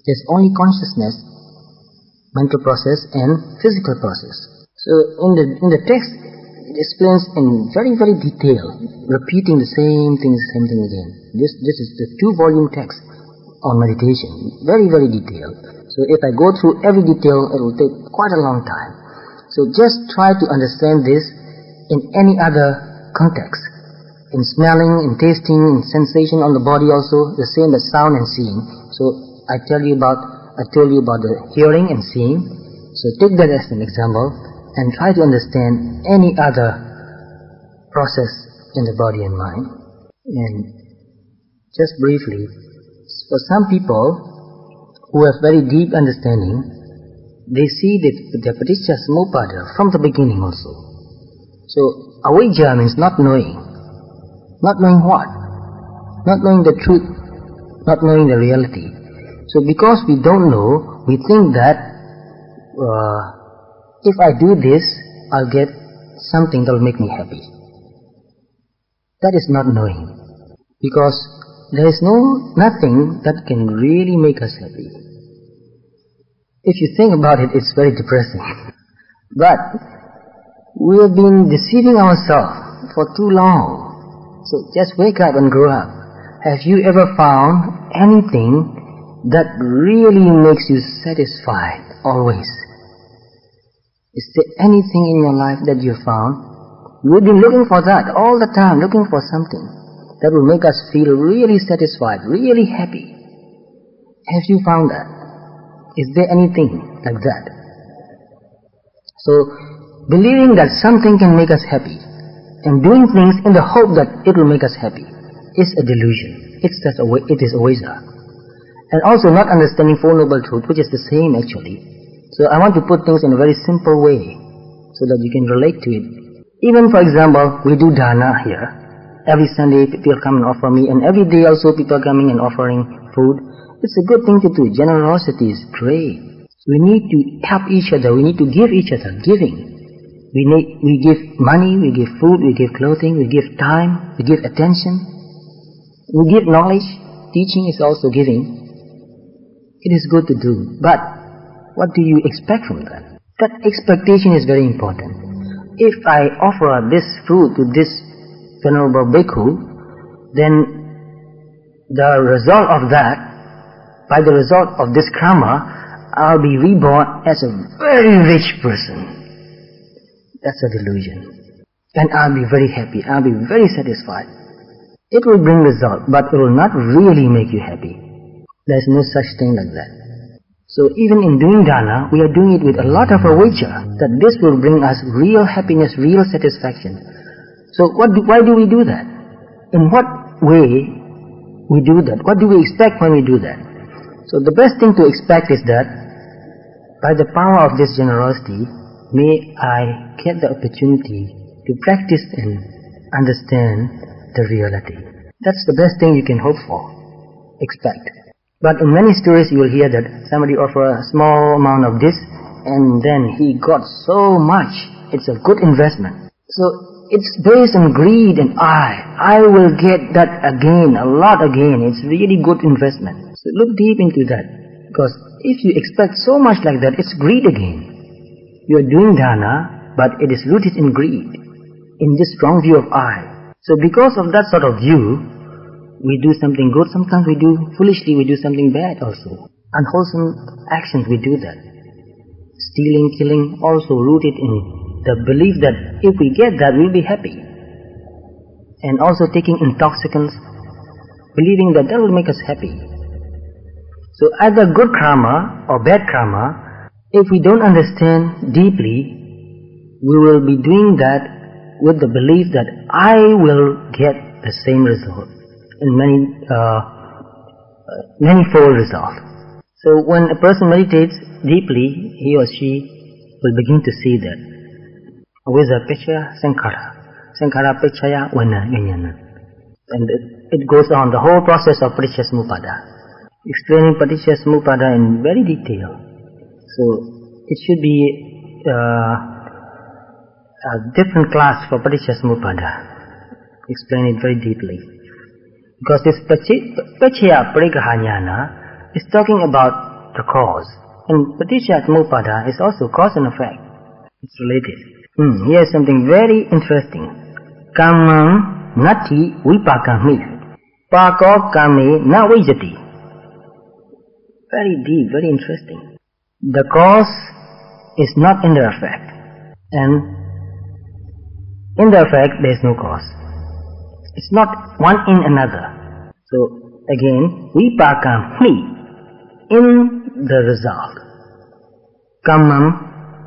There's only consciousness, mental process and physical process. So in the in the text it explains in very very detail, repeating the same thing, the same thing again. This this is the two volume text on meditation, very very detailed. So if I go through every detail, it will take quite a long time. So just try to understand this in any other context. In smelling, in tasting, in sensation on the body also, the same as sound and seeing. So I tell you about, I told you about the hearing and seeing. So take that as an example and try to understand any other process in the body and mind. And just briefly, for some people who have very deep understanding, they see the, the paticca samuppada from the beginning also. So avijja means not knowing. Not knowing what? Not knowing the truth, not knowing the reality. So because we don't know, we think that uh, if I do this, I'll get something that will make me happy. That is not knowing. Because there is no nothing that can really make us happy. If you think about it, it's very depressing. But we have been deceiving ourselves for too long. So just wake up and grow up. Have you ever found anything that really makes you satisfied always? Is there anything in your life that you found? We've been looking for that all the time, looking for something that will make us feel really satisfied, really happy. Have you found that? Is there anything like that? So, believing that something can make us happy and doing things in the hope that it will make us happy is a delusion. It's just a way, it is a waza. And also not understanding Four Noble Truths, which is the same actually. So I want to put things in a very simple way so that you can relate to it. Even for example, we do dana here. Every Sunday people come and offer me, and every day also people coming and offering food. It's a good thing to do. Generosity is great. We need to help each other. We need to give each other. Giving. We need, we give money, we give food, we give clothing, we give time, we give attention, we give knowledge. Teaching is also giving. It is good to do, but what do you expect from that? That expectation is very important. If I offer this food to this Venerable Bhikkhu, then the result of that, by the result of this karma, I'll be reborn as a very rich person. That's a delusion. And I'll be very happy, I'll be very satisfied. It will bring result, but it will not really make you happy. There's no such thing like that. So even in doing dana, we are doing it with a lot of avijja, that this will bring us real happiness, real satisfaction. So what do, why do we do that? In what way we do that? What do we expect when we do that? So the best thing to expect is that by the power of this generosity, may I get the opportunity to practice and understand the reality. That's the best thing you can hope for, expect. But in many stories you will hear that somebody offer a small amount of this and then he got so much. It's a good investment. So it's based on greed and I. I will get that again, a lot again. It's really good investment. So look deep into that. Because if you expect so much like that, it's greed again. You are doing dana, but it is rooted in greed, in this strong view of I. So because of that sort of view, we do something good, sometimes we do, foolishly we do something bad also. Unwholesome actions, we do that. Stealing, killing, also rooted in the belief that if we get that, we'll be happy. And also taking intoxicants, believing that that will make us happy. So either good karma or bad karma, if we don't understand deeply, we will be doing that with the belief that I will get the same result in many, uh, manifold result. So when a person meditates deeply, he or she will begin to see that. Avijja Pechaya Sankhara. Sankhara Pechaya Vana Vijnana. And it, it goes on, the whole process of Paticca Samuppada. Explaining Paticca Samuppada in very detail. So it should be uh, a different class for Paticca Samuppada. Explain it very deeply. Because this Pechaya Parigraha Jnana is talking about the cause. And paticca samuppada is also cause and effect. It's related. Hmm, here's something very interesting. Kamam nati vipakami. Pako kame na vijati. Very deep, very interesting. The cause is not in the effect. And in the effect, there is no cause. It's not one in another. So, again, vipakami. In the result. Kamam,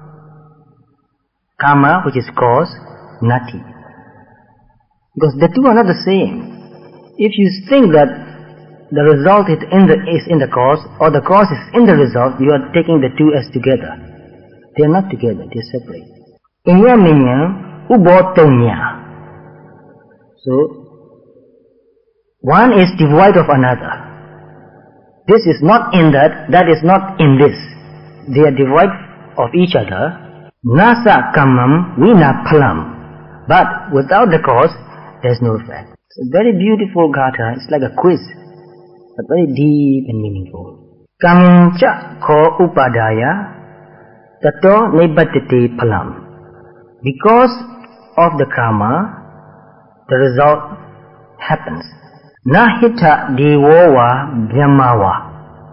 kama, which is cause, nati. Because the two are not the same. If you think that the result is in the, is in the cause, or the cause is in the result, you are taking the two as together. They are not together, they are separate. Inya minya, ubotonya. So, one is devoid of another. This is not in that, that is not in this. They are devoid of each other. Nasa kamam vina phalam. But without the cause, there is no effect. It's a very beautiful gatha. It's like a quiz, but very deep and meaningful. Kamcha ko upadaya tato nibbatti phalam. Because of the karma, the result happens. Nahita devova brahmawa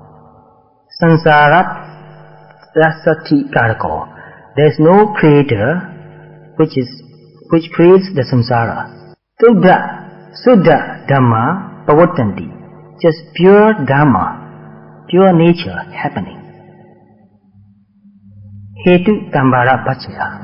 sansarat rasati karako. There is no creator which is which creates the samsara. Suddha suddha dhamma pavatanti. Just pure dhamma, pure nature happening. Hetu tambara pachaya.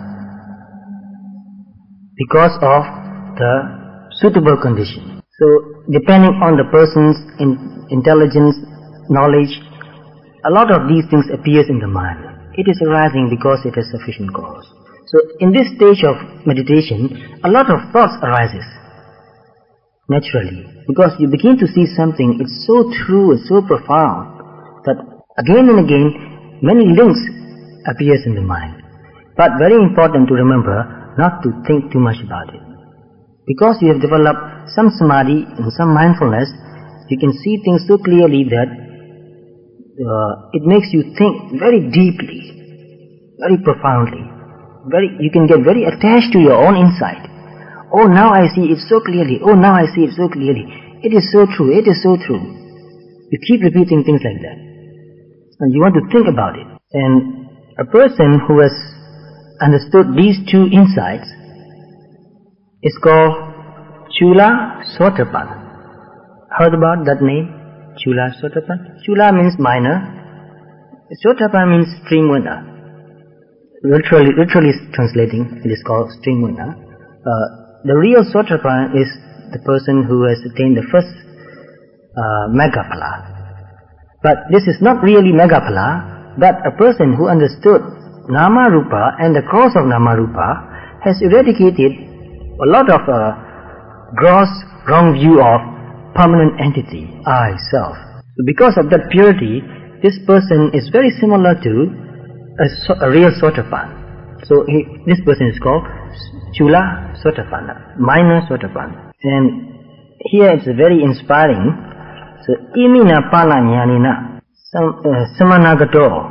Because of the suitable condition. So, depending on the person's in intelligence, knowledge, a lot of these things appears in the mind. It is arising because it has sufficient cause. So, in this stage of meditation, a lot of thoughts arises naturally, because you begin to see something. It's so true, it's so profound that again and again, many links appears in the mind. But very important to remember not to think too much about it. Because you have developed some samadhi and some mindfulness, you can see things so clearly that uh, it makes you think very deeply, very profoundly. Very, you can get very attached to your own insight. Oh, now I see it so clearly. Oh, now I see it so clearly. It is so true. It is so true. You keep repeating things like that. And you want to think about it. And a person who has understood these two insights is called Chula Sotapan. Heard about that name? Chula Sotapan? Chula means minor. Sotapan means stream winner. Literally, literally translating, it is called stream winner. Uh, the real Sotapan is the person who has attained the first uh, Megapala. But this is not really Megapala, but a person who understood Nama Rupa and the cause of Nama Rupa has eradicated a lot of uh, gross wrong view of permanent entity, I, self. So because of that purity, this person is very similar to a, so, a real Sotapan. So he, this person is called Chula Sotapanna, minor Sotapan. And here it's very inspiring. So imina pala jnanina samanagato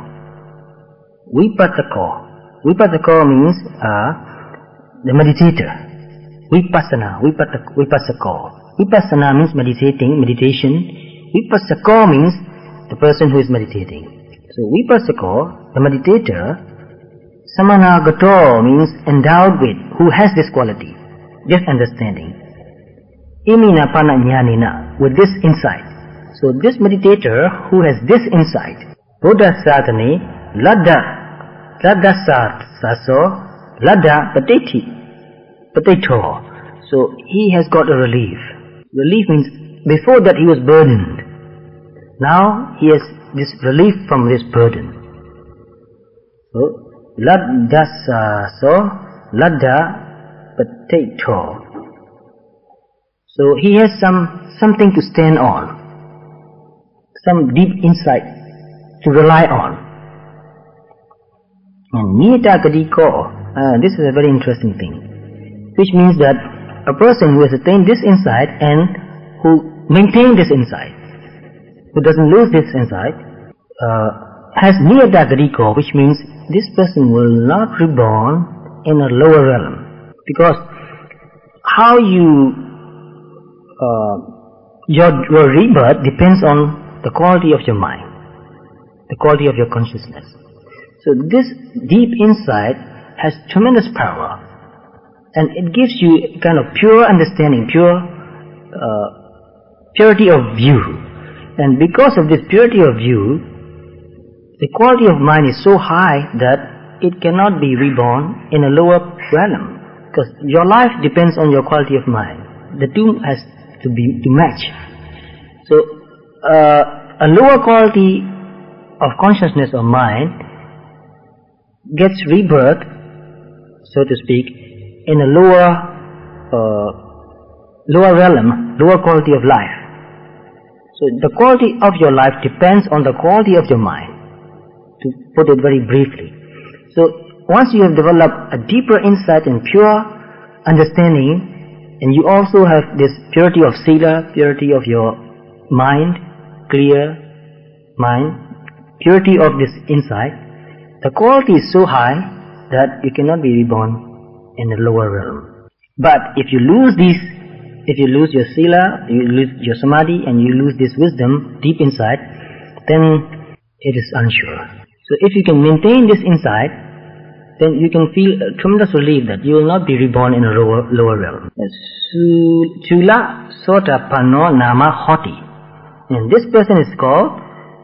vipatako. Vipatako means uh, the meditator. Vipassana, vipassako. Vipassana means meditating, meditation. Vipassako means the person who is meditating. So vipassako, the meditator, samanagato means endowed with, who has this quality, this understanding. Imina pana jnanina, with this insight. So this meditator who has this insight, Buddha sadhane, ladda, ladda saso, ladda patiti. Potato. So he has got a relief. Relief means before that he was burdened. Now he has this relief from this burden. So ladda so ladda potato. So he has some something to stand on, some deep insight to rely on. And niyata kadiko. Uh, this is a very interesting thing. Which means that a person who has attained this insight and who maintains this insight, who doesn't lose this insight, uh, has near-death recall, which means this person will not reborn in a lower realm. Because how you, uh, your, your rebirth depends on the quality of your mind, the quality of your consciousness. So this deep insight has tremendous power, and it gives you kind of pure understanding, pure uh, purity of view. And because of this purity of view, the quality of mind is so high that it cannot be reborn in a lower realm, because your life depends on your quality of mind. The two has to be to match. So uh, a lower quality of consciousness or mind gets rebirth, so to speak, in a lower uh, lower realm, lower quality of life. So the quality of your life depends on the quality of your mind, to put it very briefly. So once you have developed a deeper insight and pure understanding, and you also have this purity of sila, purity of your mind, clear mind, purity of this insight, the quality is so high that you cannot be reborn in a lower realm. But if you lose these, if you lose your sila, you lose your samadhi, and you lose this wisdom, deep insight, then it is unsure. So if you can maintain this insight, then you can feel a tremendous relief that you will not be reborn in a lower, lower realm. Chula Sotapanno Nama Hoti. And this person is called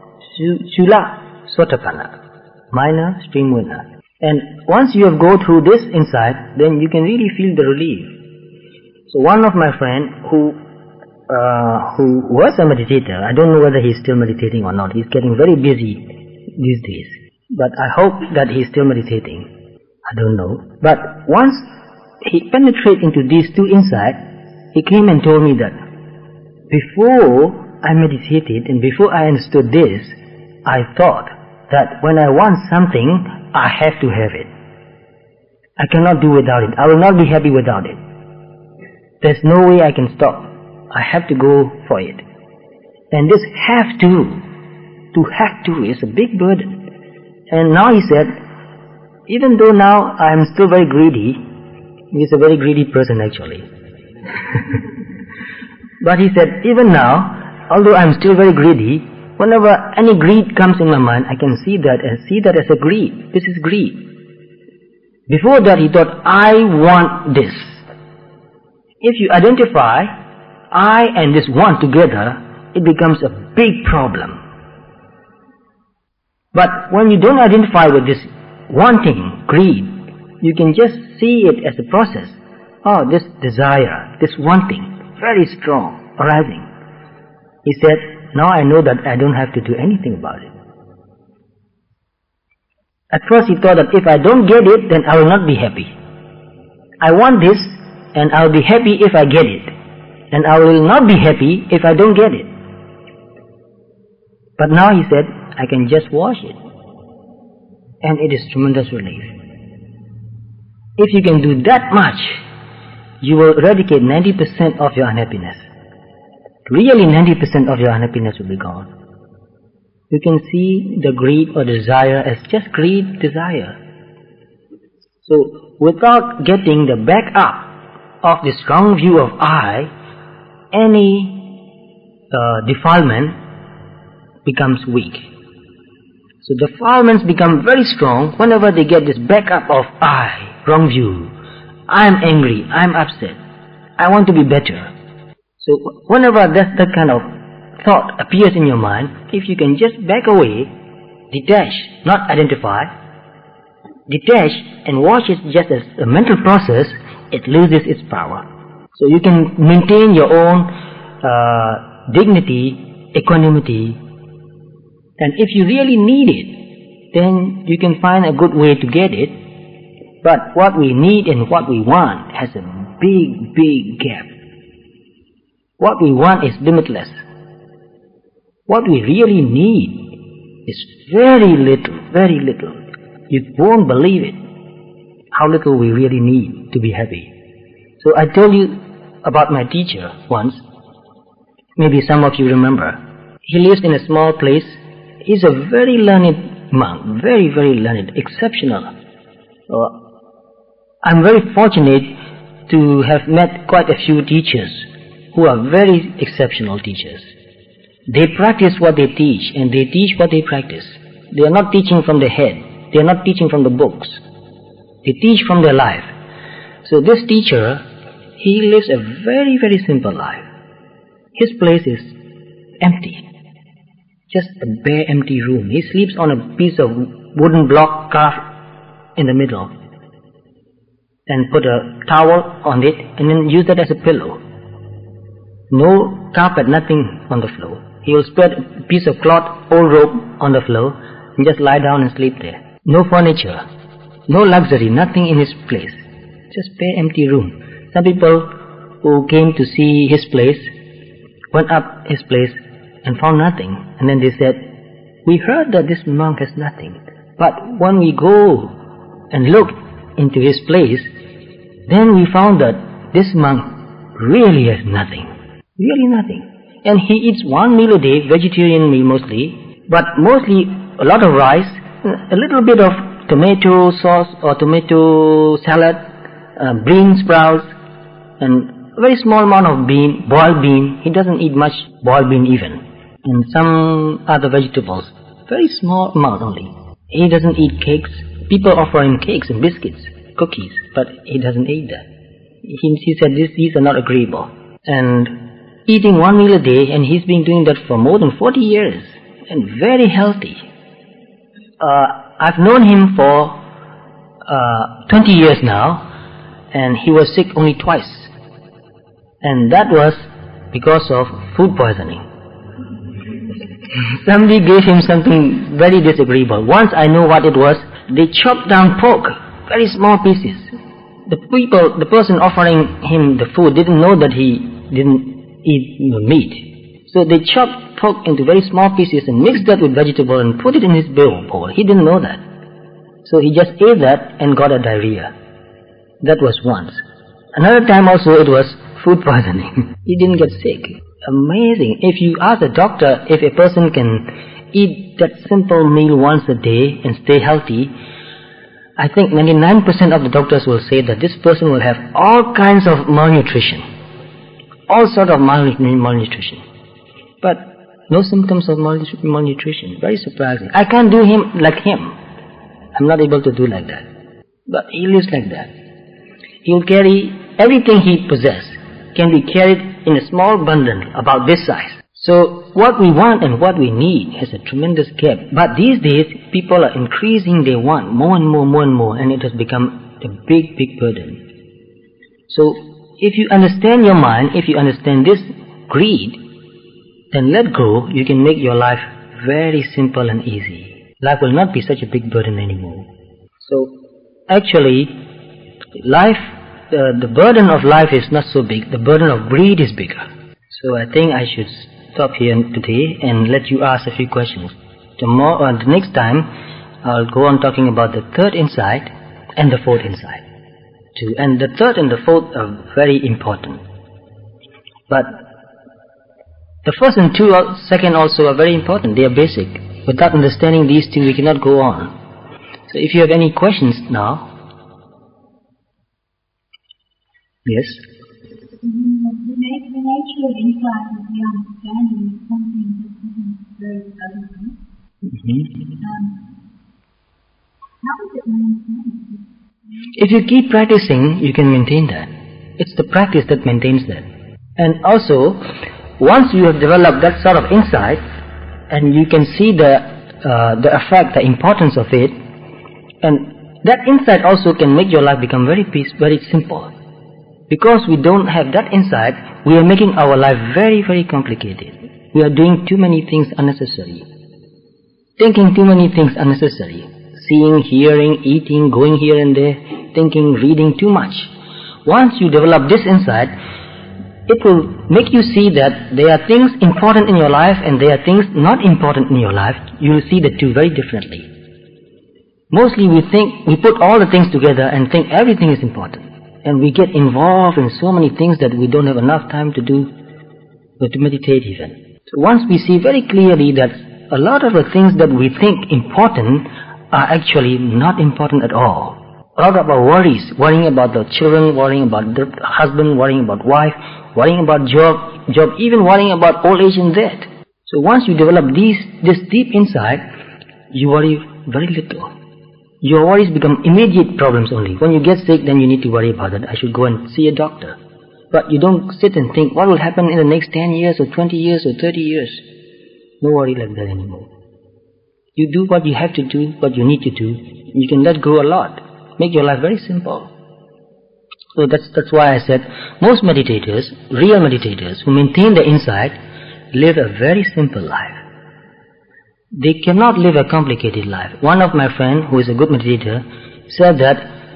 Chula Sotapanna, minor stream winner. And once you have go through this insight, then you can really feel the relief. So one of my friend who uh, who was a meditator, I don't know whether he's still meditating or not. He's getting very busy these days. But I hope that he's still meditating. I don't know. But once he penetrated into these two insights, he came and told me that before I meditated and before I understood this, I thought that when I want something, I have to have it. I cannot do without it. I will not be happy without it. There's no way I can stop. I have to go for it. And this have to, to have to is a big burden. And now he said, even though now I am still very greedy, he's a very greedy person actually. But he said, even now, although I am still very greedy, whenever any greed comes in my mind, I can see that and see that as a greed. This is greed. Before that he thought, I want this. If you identify I and this want together, it becomes a big problem. But when you don't identify with this wanting, greed, you can just see it as a process. Oh, this desire, this wanting, very strong, arising. He said, now I know that I don't have to do anything about it. At first he thought that if I don't get it, then I will not be happy. I want this, and I will be happy if I get it. And I will not be happy if I don't get it. But now he said, I can just wash it. And it is tremendous relief. If you can do that much, you will eradicate ninety percent of your unhappiness. Really ninety percent of your unhappiness will be gone. You can see the greed or desire as just greed, desire. So without getting the backup of the strong view of I, any uh, defilement becomes weak. So defilements become very strong whenever they get this backup of I, wrong view. I am angry, I am upset, I want to be better. So whenever that, that kind of thought appears in your mind, if you can just back away, detach, not identify, detach and watch it just as a mental process, it loses its power. So you can maintain your own uh, dignity, equanimity, and if you really need it, then you can find a good way to get it. But what we need and what we want has a big, big gap. What we want is limitless. What we really need is very little, very little. You won't believe it, how little we really need to be happy. So I told you about my teacher once. Maybe some of you remember. He lives in a small place. He's a very learned monk, very, very learned, exceptional. Uh, I'm very fortunate to have met quite a few teachers who are very exceptional teachers. They practice what they teach, and they teach what they practice. They are not teaching from their head. They are not teaching from the books. They teach from their life. So this teacher, he lives a very, very simple life. His place is empty. Just a bare empty room. He sleeps on a piece of wooden block carved in the middle, and put a towel on it and then use that as a pillow. No carpet, nothing on the floor. He will spread a piece of cloth, old rope on the floor and just lie down and sleep there. No furniture, no luxury, nothing in his place. Just bare empty room. Some people who came to see his place went up his place and found nothing. And then they said, "We heard that this monk has nothing. But when we go and look into his place, then we found that this monk really has nothing. Really nothing. And he eats one meal a day, vegetarian meal mostly, but mostly a lot of rice, a little bit of tomato sauce or tomato salad, uh, bean sprouts, and a very small amount of bean, boiled bean. He doesn't eat much boiled bean even. And some other vegetables, very small amount only. He doesn't eat cakes. People offer him cakes and biscuits, cookies, but he doesn't eat that. He, he said this, these are not agreeable. And eating one meal a day, and he's been doing that for more than forty years, and very healthy. Uh, I've known him for uh, twenty years now, and he was sick only twice. And that was because of food poisoning. Somebody gave him something very disagreeable. Once I know what it was. They chopped down pork, very small pieces. The people, the person offering him the food didn't know that he didn't eat meat. So they chopped pork into very small pieces and mixed that with vegetable and put it in his bowl. He didn't know that. So he just ate that and got a diarrhea. That was once. Another time also it was food poisoning. He didn't get sick. Amazing. If you ask a doctor if a person can eat that simple meal once a day and stay healthy, I think ninety-nine percent of the doctors will say that this person will have all kinds of malnutrition. All sort of malnutrition. But no symptoms of malnutrition. Very surprising. I can't do him like him. I'm not able to do like that. But he lives like that. He'll carry everything he possesses can be carried in a small bundle about this size. So what we want and what we need has a tremendous gap. But these days, people are increasing their want more and more, more and more, and it has become a big, big burden. So if you understand your mind, if you understand this greed, then let go. You can make your life very simple and easy. Life will not be such a big burden anymore. So actually, life, uh, the burden of life is not so big. The burden of greed is bigger. So I think I should stop here today and let you ask a few questions. Tomorrow, uh, the next time, I'll go on talking about the third insight and the fourth insight. Too. And the third and the fourth are very important. But the first and two, are, second also are very important. They are basic. Without understanding these two, we cannot go on. So if you have any questions now. Yes? The nature of insight is the understanding of something that isn't very present. Mm-hmm. Um, how does it maintain? If you keep practicing, you can maintain that. It's the practice that maintains that. And also, once you have developed that sort of insight, and you can see the uh, the effect, the importance of it, and that insight also can make your life become very peace, very simple. Because we don't have that insight, we are making our life very, very complicated. We are doing too many things unnecessary. Thinking too many things unnecessary. Seeing, hearing, eating, going here and there, thinking, reading too much. Once you develop this insight, it will make you see that there are things important in your life and there are things not important in your life. You will see the two very differently. Mostly we think, we put all the things together and think everything is important. And we get involved in so many things that we don't have enough time to do, or to meditate even. So once we see very clearly that a lot of the things that we think important are actually not important at all. A lot of our worries, worrying about the children, worrying about the husband, worrying about wife, worrying about job, job, even worrying about old age and death. So once you develop these, this deep insight, you worry very little. Your worries become immediate problems only. When you get sick, then you need to worry about it. I should go and see a doctor. But you don't sit and think, what will happen in the next ten years or twenty years or thirty years? No worry like that anymore. You do what you have to do, what you need to do. You can let go a lot. Make your life very simple. So that's, that's why I said, most meditators, real meditators, who maintain the insight, live a very simple life. They cannot live a complicated life. One of my friends, who is a good meditator, said that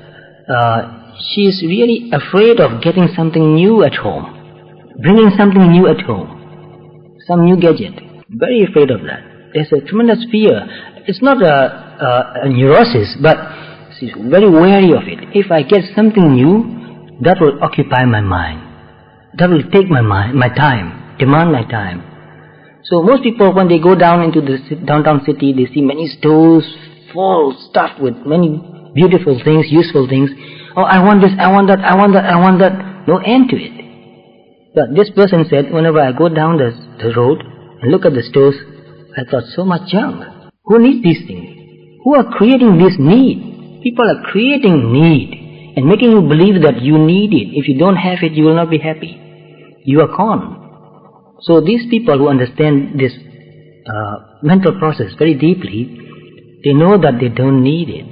uh, she is really afraid of getting something new at home, bringing something new at home, some new gadget. Very afraid of that. There's a tremendous fear. It's not a, a, a neurosis, but she's very wary of it. If I get something new, that will occupy my mind. That will take my mind, my time, demand my time. So most people, when they go down into the downtown city, they see many stores full, stuffed with many beautiful things, useful things. Oh, I want this, I want that, I want that, I want that. No end to it. But this person said, whenever I go down the, the road and look at the stores, I thought, so much junk. Who needs these things? Who are creating this need? People are creating need and making you believe that you need it. If you don't have it, you will not be happy. You are con. So these people who understand this uh, mental process very deeply, they know that they don't need it.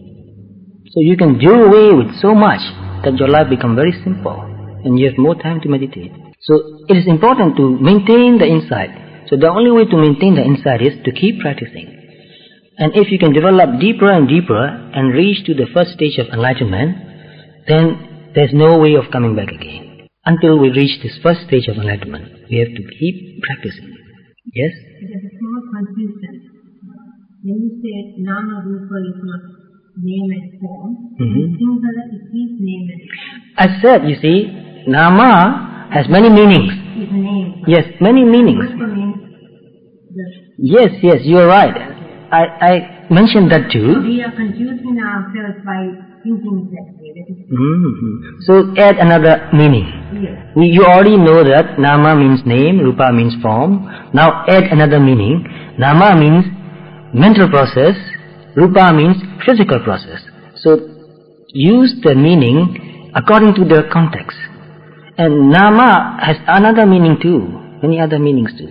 So you can do away with so much that your life becomes very simple and you have more time to meditate. So it is important to maintain the insight. So the only way to maintain the insight is to keep practicing. And if you can develop deeper and deeper and reach to the first stage of enlightenment, then there's no way of coming back again. Until we reach this first stage of enlightenment, we have to keep practicing. Yes? There's a small confusion. When you say Nama Rupa is not name and form, Mm-hmm. Sinhala it is name and form. I said, you see, Nama has many meanings. It's a name. Yes, many meanings. Rupa means the... Yes, yes, you are right. I, I mentioned that too. We are confusing ourselves by thinking that way. That is Mm-hmm. So add another meaning. yes. We, you already know that Nama means name, Rupa means form. Now add another meaning. Nama means mental process, Rupa means physical process. So use the meaning according to the context. And Nama has another meaning too, many other meanings too.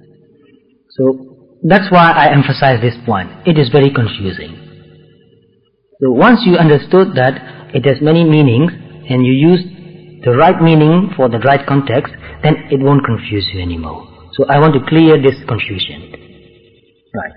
So that's why I emphasize this point. It is very confusing. So once you understood that it has many meanings and you use the right meaning for the right context, then it won't confuse you anymore. So I want to clear this confusion. Right.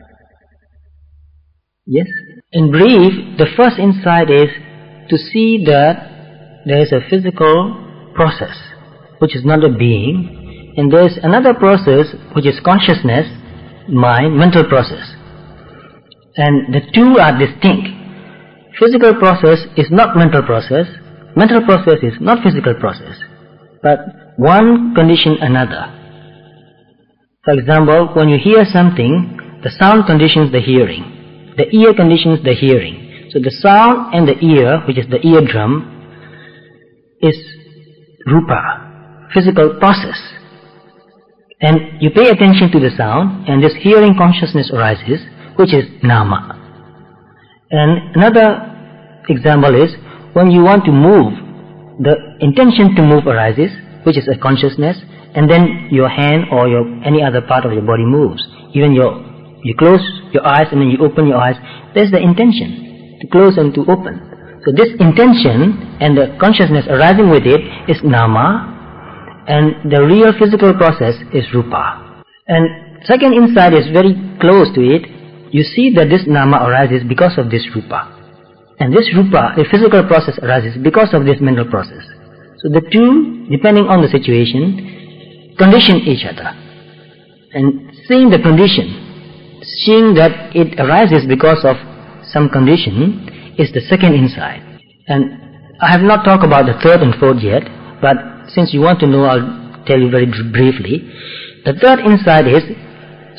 Yes? In brief, the first insight is to see that there is a physical process which is not a being, and there is another process which is consciousness, mind, mental process. And the two are distinct. Physical process is not mental process, mental process is not physical process, but one condition another. For example, when you hear something, the sound conditions the hearing, the ear conditions the hearing. So the sound and the ear, which is the eardrum, is rupa, physical process. And you pay attention to the sound, and this hearing consciousness arises, which is nama. And another example is, when you want to move, the intention to move arises, which is a consciousness, and then your hand or your any other part of your body moves. Even your, you close your eyes and then you open your eyes, there's the intention to close and to open. So this intention and the consciousness arising with it is nama, and the real physical process is rupa. And second insight is very close to it. You see that this nama arises because of this rupa. And this rupa, the physical process, arises because of this mental process. So the two, depending on the situation, condition each other. And seeing the condition, seeing that it arises because of some condition, is the second insight. And I have not talked about the third and fourth yet, but since you want to know, I'll tell you very briefly. The third insight is,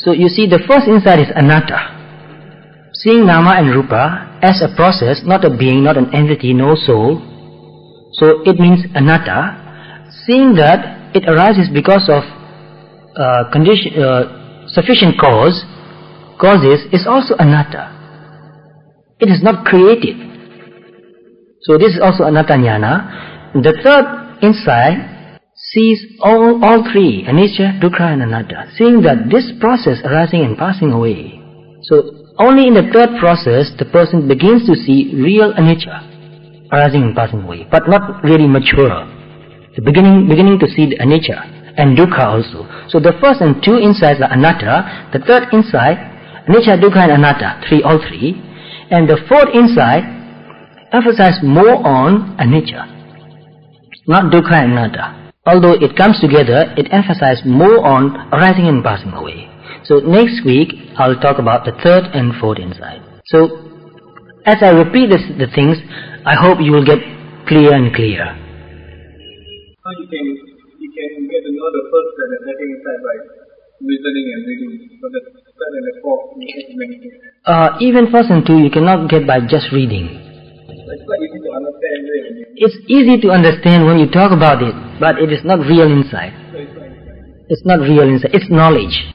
So you see, the first insight is anatta. Seeing nama and rupa as a process, not a being, not an entity, no soul. So it means anatta. Seeing that it arises because of uh, condition, uh, sufficient cause, causes, is also anatta. It is not created. So this is also anatta jnana. The third insight sees all, all three, anicca, dukkha and anatta. Seeing that this process arising and passing away. So only in the third process the person begins to see real anicca arising and passing away, but not really mature. The beginning, beginning to see the anicca and dukkha also. So the first and two insights are anatta. The third insight, anicca, dukkha and anatta, three, all three. And the fourth insight emphasizes more on anicca, not dukkha and anatta. Although it comes together, it emphasizes more on arising and passing away. So next week, I'll talk about the third and fourth insight. So, as I repeat this, the things, I hope you will get clear and clear. How you can, you can get to know the first and the second insight by listening and reading. So the third and the fourth, you have to meditate. Uh, even first and two, you cannot get by just reading. It's quite easy to understand, really. It's easy to understand when you talk about it, but it is not real insight. So it's not insight. It's not real insight, it's knowledge.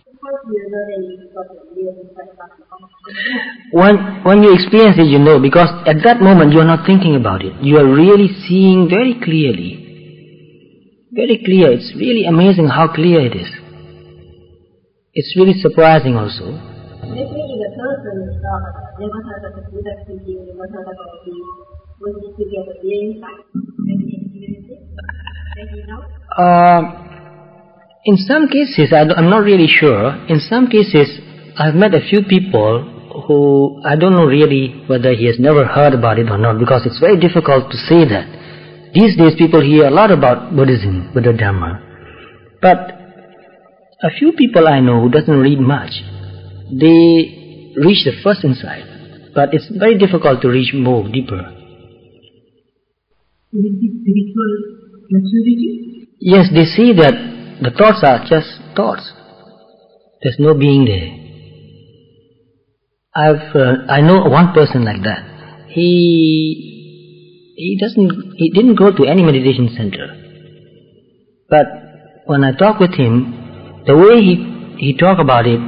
When, when you experience it, you know, because at that moment you are not thinking about it. You are really seeing very clearly. Very clear. It's really amazing how clear it is. It's really surprising also. Maybe the person never heard of the Buddha speaking, never heard about the was to get a real insight. Maybe experience it? Maybe no? Uh, in some cases, I I'm not really sure. In some cases, I've met a few people who I don't know really whether he has never heard about it or not, because it's very difficult to say that. These days people hear a lot about Buddhism, Buddha Dharma. But a few people I know who doesn't read much, they reach the first insight, but it's very difficult to reach more, deeper. Is it spiritual maturity? Yes, they see that the thoughts are just thoughts. There's no being there. I've uh, I know one person like that. He he doesn't he didn't go to any meditation center. But when I talk with him, the way he he talk about it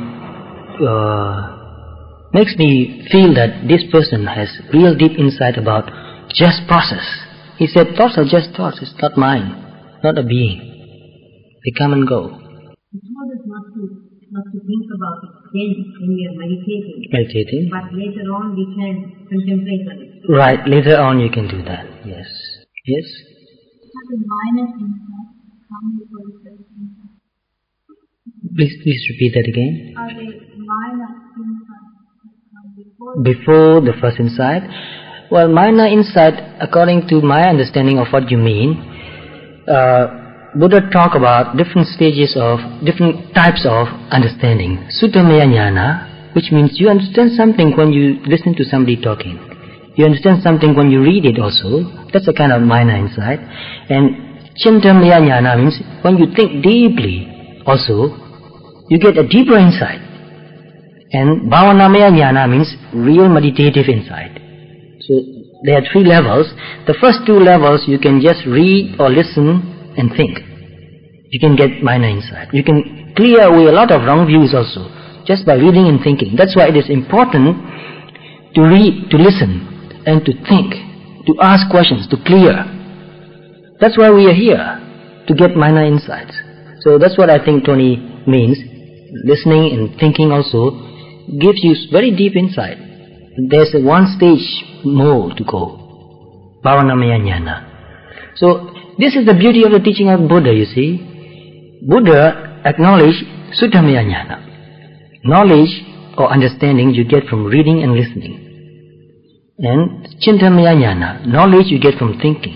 uh, makes me feel that this person has real deep insight about just process. He said thoughts are just thoughts. It's not mine, not a being. They come and go. It's always not to, not to think about it then when we are meditating. Meditating. But later on we can contemplate on it. Right, later on you can do that. Yes. Yes? How the minor insight come before the first insight? Please, please repeat that again. Are they minor insights that come before? Before the first insight? Well, minor insight, according to my understanding of what you mean, uh, Buddha talk about different stages of, different types of understanding. Suttamaya jnana, which means you understand something when you listen to somebody talking. You understand something when you read it also. That's a kind of minor insight. And Chintamaya jnana means when you think deeply also, you get a deeper insight. And Bhavanamaya jnana means real meditative insight. So there are three levels. The first two levels you can just read or listen and think. You can get minor insight. You can clear away a lot of wrong views also, just by reading and thinking. That's why it is important to read, to listen, and to think, to ask questions, to clear. That's why we are here, to get minor insights. So that's what I think Tony means. Listening and thinking also gives you very deep insight. There's a one stage more to go. Bhavanamaya jnana. So this is the beauty of the teaching of Buddha, you see. Buddha acknowledged Suttamaya jnana. Knowledge or understanding you get from reading and listening. And Chintamaya jnana, knowledge you get from thinking.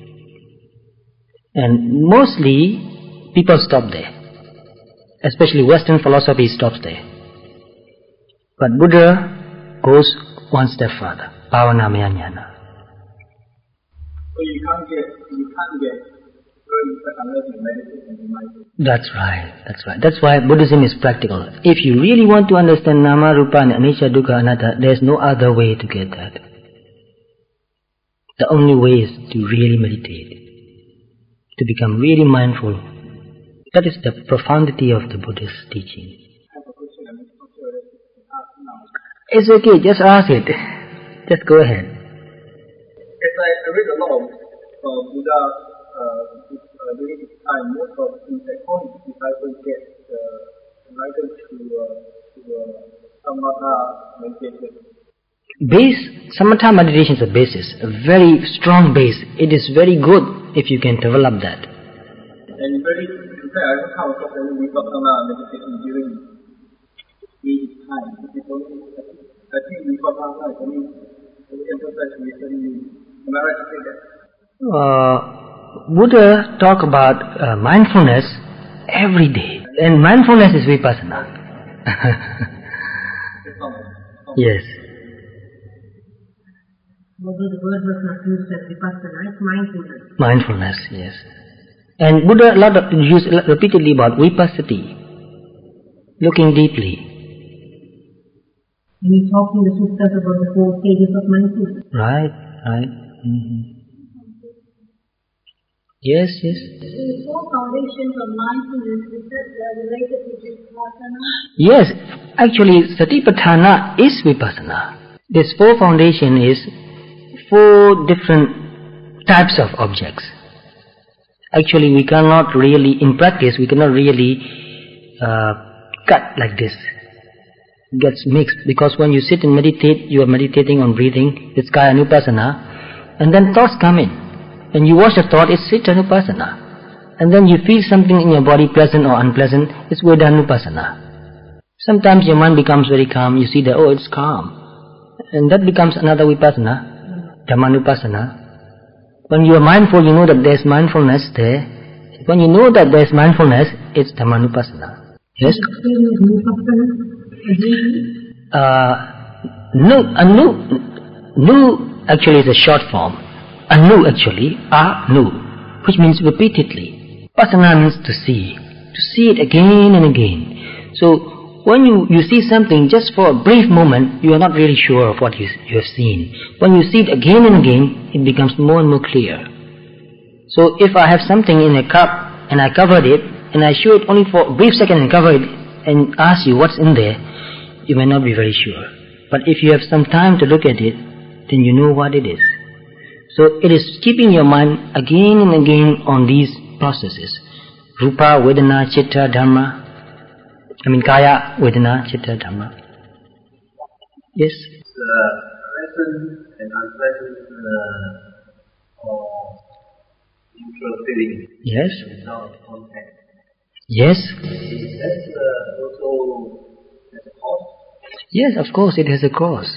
And mostly people stop there. Especially Western philosophy stops there. But Buddha goes one step further. Bhavanamaya jnana. So you can't get, you can't get unless you meditate and be mindful. That's right, that's right. That's why Buddhism is practical. If you really want to understand Nama, Rupa and Anicca, Dukkha, Anatta, there's no other way to get that. The only way is to really meditate, to become really mindful. That is the profundity of the Buddhist teaching. I have a question. I'm not sure whether to ask now. It's okay, just ask it. Just go ahead. As I read a lot of uh, Buddha uh, uh, during his time, most of his disciples get uh, enlightened through uh, through uh, samatha meditation. Base, samatha meditation is a basis, a very strong base. It is very good if you can develop that. And very, in fact, I don't come across any vipassana meditation during his time. It's only, I think vipassana is only, only emphasized recently. Am I right to say that? Uh, Buddha talk about uh, mindfulness every day, and mindfulness is vipassana. Yes. Although the word was not used as vipassana, it's mindfulness. Mindfulness, yes. And Buddha a lot of used repeatedly about vipassati, looking deeply. And he talked in the suttas about the four stages of mindfulness. Right, right. Mm-hmm. Yes, yes. The four foundations of mindfulness, is that uh, related to vipassana? Yes, actually Satipatthana is vipassana. This four foundation is four different types of objects. Actually, we cannot really, in practice, we cannot really uh, cut like this. It gets mixed, because when you sit and meditate, you are meditating on breathing, it's Kaya Anupassana, and then thoughts come in. When you watch the thought, it's Citta Anupassana. And then you feel something in your body, pleasant or unpleasant, it's Vedana. Sometimes your mind becomes very calm, you see that, oh, it's calm. And that becomes another vipassana, Dhammanupassana. When you are mindful, you know that there is mindfulness there. When you know that there is mindfulness, it's Dhammanupassana. Yes? Uh, nu, anu, nu actually is a short form. Anu actually, anu, which means repeatedly. Passana means to see, to see it again and again. So, when you, you see something just for a brief moment, you are not really sure of what you, you have seen. When you see it again and again, it becomes more and more clear. So if I have something in a cup and I covered it, and I show it only for a brief second and cover it and ask you what's in there, you may not be very sure. But if you have some time to look at it, then you know what it is. So it is keeping your mind again and again on these processes. Rupa, Vedana, Citta, Dhamma. I mean, Kaya, Vedana, Citta, Dhamma. Yes? The pleasant and unpleasant uh, or neutral feeling. Yes? Without contact. Yes? Is that uh, also has a cause? Yes, of course, it has a cause.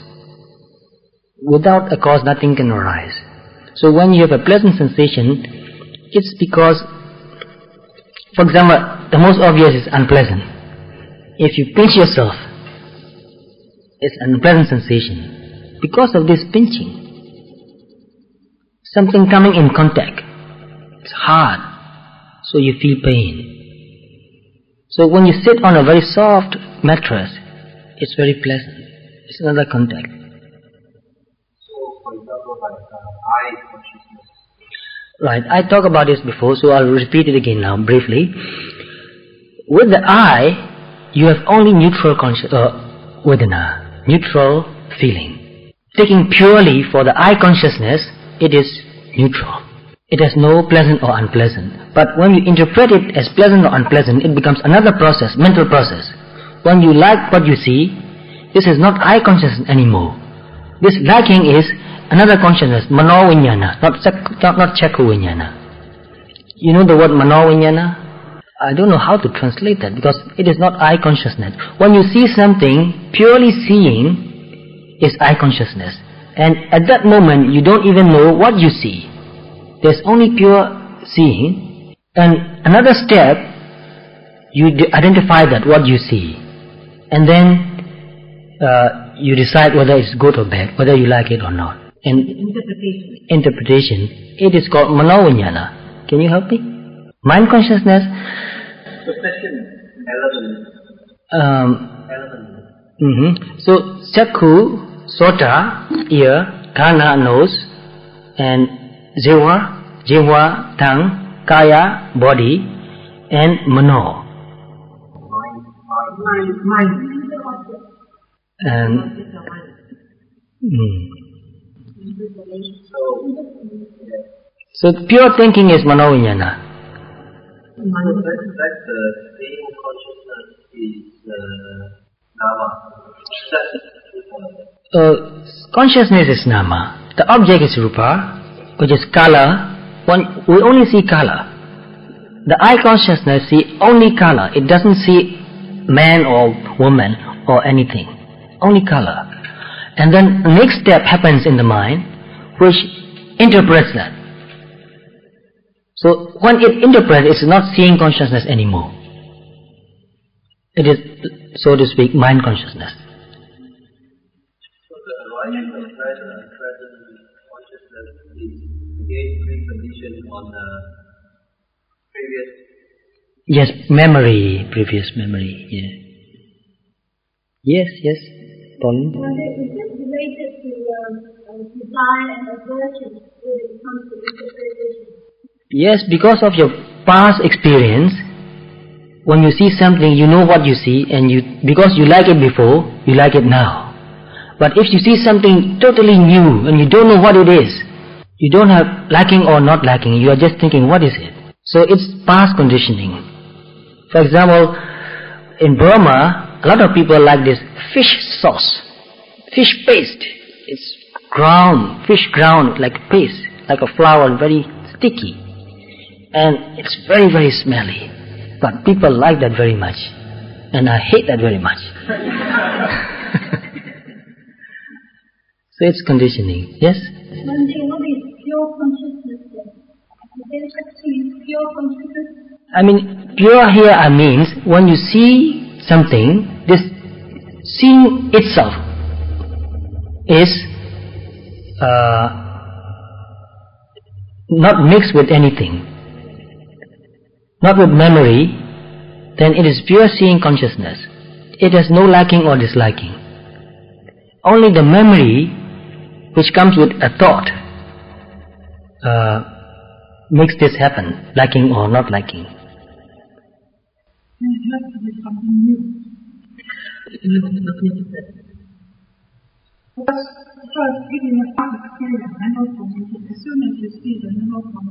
Without a cause, nothing can arise. So when you have a pleasant sensation, it's because, for example, the most obvious is unpleasant. If you pinch yourself, it's an unpleasant sensation. Because of this pinching, something coming in contact, it's hard, so you feel pain. So when you sit on a very soft mattress, it's very pleasant. It's another contact. So, for example, like uh, eye consciousness. Right, I talked about this before, so I'll repeat it again now, briefly. With the eye, you have only neutral conscious, uh, Vedana, neutral feeling. Taking purely for the eye consciousness, it is neutral. It has no pleasant or unpleasant. But when you interpret it as pleasant or unpleasant, it becomes another process, mental process. When you like what you see, this is not eye consciousness anymore. This liking is another consciousness, mano-vinyana, not, not, not chakku-vinyana. You know the word mano-vinyana? I don't know how to translate that, because it is not eye consciousness. When you see something, purely seeing is eye consciousness. And at that moment, you don't even know what you see. There's only pure seeing. And another step, you identify that, what you see. And then uh, you decide whether it's good or bad, whether you like it or not. And Interpretation. Interpretation. It is called mano-vinyana. Can you help me? Mind consciousness. Perception. Element. Um, Element. mm-hmm. So Chakku, Sota, ear, Ghana, nose, and Jiva, Jiva, tongue, Kaya, body, and Mano. Mind, mind. And mm. So pure thinking is Mano-Vijnana. So that, that uh, seeing consciousness is uh, Nama. Uh, consciousness is Nama. The object is Rupa, which is color. One, we only see color. The eye consciousness see only color. It doesn't see man or woman or anything. Only color. And then the next step happens in the mind, which interprets that. So when it interprets, it's not seeing consciousness anymore. It is, so to speak, mind consciousness. So the arising of present and present consciousness is again preconditioned on the previous. Yes, memory, previous memory. Yeah. Yes, yes, Pauline. Well, is this related to um, uh, desire and aversion when it comes to interpretation? Yes, because of your past experience, when you see something, you know what you see, and you because you like it before, you like it now. But if you see something totally new and you don't know what it is, you don't have liking or not liking, you are just thinking, what is it? So it's past conditioning. For example, in Burma, a lot of people like this fish sauce, fish paste. It's ground, fish ground like paste, like a flour, very sticky. And it's very, very smelly. But people like that very much. And I hate that very much. So it's conditioning. Yes? One thing, what is pure consciousness then? Is there such thing as pure consciousness? I mean, pure here I means when you see something, this seeing itself is uh, not mixed with anything, not with memory, then it is pure seeing consciousness. It has no liking or disliking. Only the memory which comes with a thought uh, makes this happen, liking or not liking. It has to be something new. Because first, giving a past experience, I know from you, as soon as you see the know from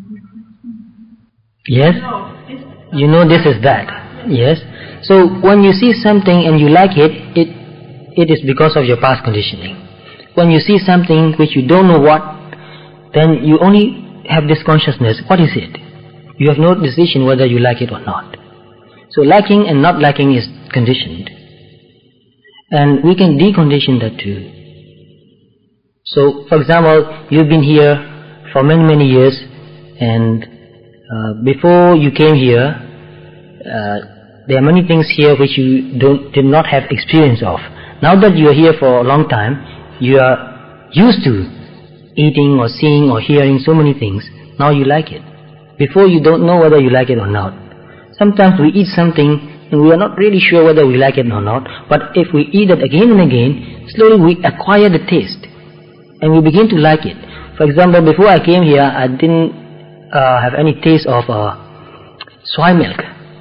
Yes? You know this is that. Yes? So when you see something and you like it, it it is because of your past conditioning. When you see something which you don't know what, then you only have this consciousness. What is it? You have no decision whether you like it or not. So liking and not liking is conditioned. And we can decondition that too. So, for example, you've been here for many, many years, and uh, before you came here, uh, there are many things here which you don't, did not have experience of. Now that you are here for a long time, you are used to eating or seeing or hearing so many things. Now you like it. Before you don't know whether you like it or not. Sometimes we eat something and we are not really sure whether we like it or not. But if we eat it again and again, slowly we acquire the taste. And we begin to like it. For example, before I came here, I didn't uh, have any taste of uh, soy milk.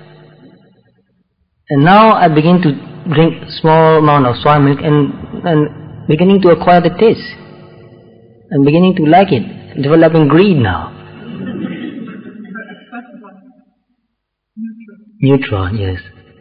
And now I begin to drink small amount of soy milk and, and beginning to acquire the taste. And beginning to like it. Developing greed now. Neutron, yes.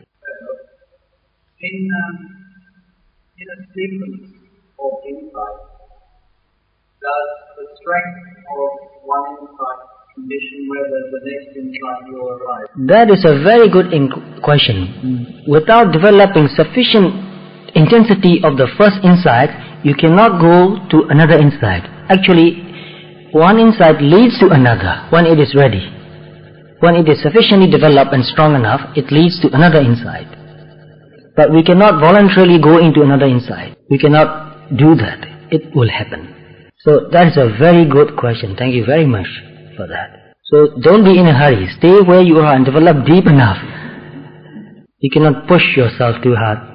In, um, in a sequence of insight, does the strength of one insight condition whether the next insight will arise? That is a very good question. Without developing sufficient intensity of the first insight, you cannot go to another insight. Actually, one insight leads to another when it is ready. When it is sufficiently developed and strong enough, it leads to another insight. But we cannot voluntarily go into another insight. We cannot do that. It will happen. So that is a very good question. Thank you very much for that. So So don't be in a hurry. Stay where you are and develop deep enough. You cannot push yourself too hard.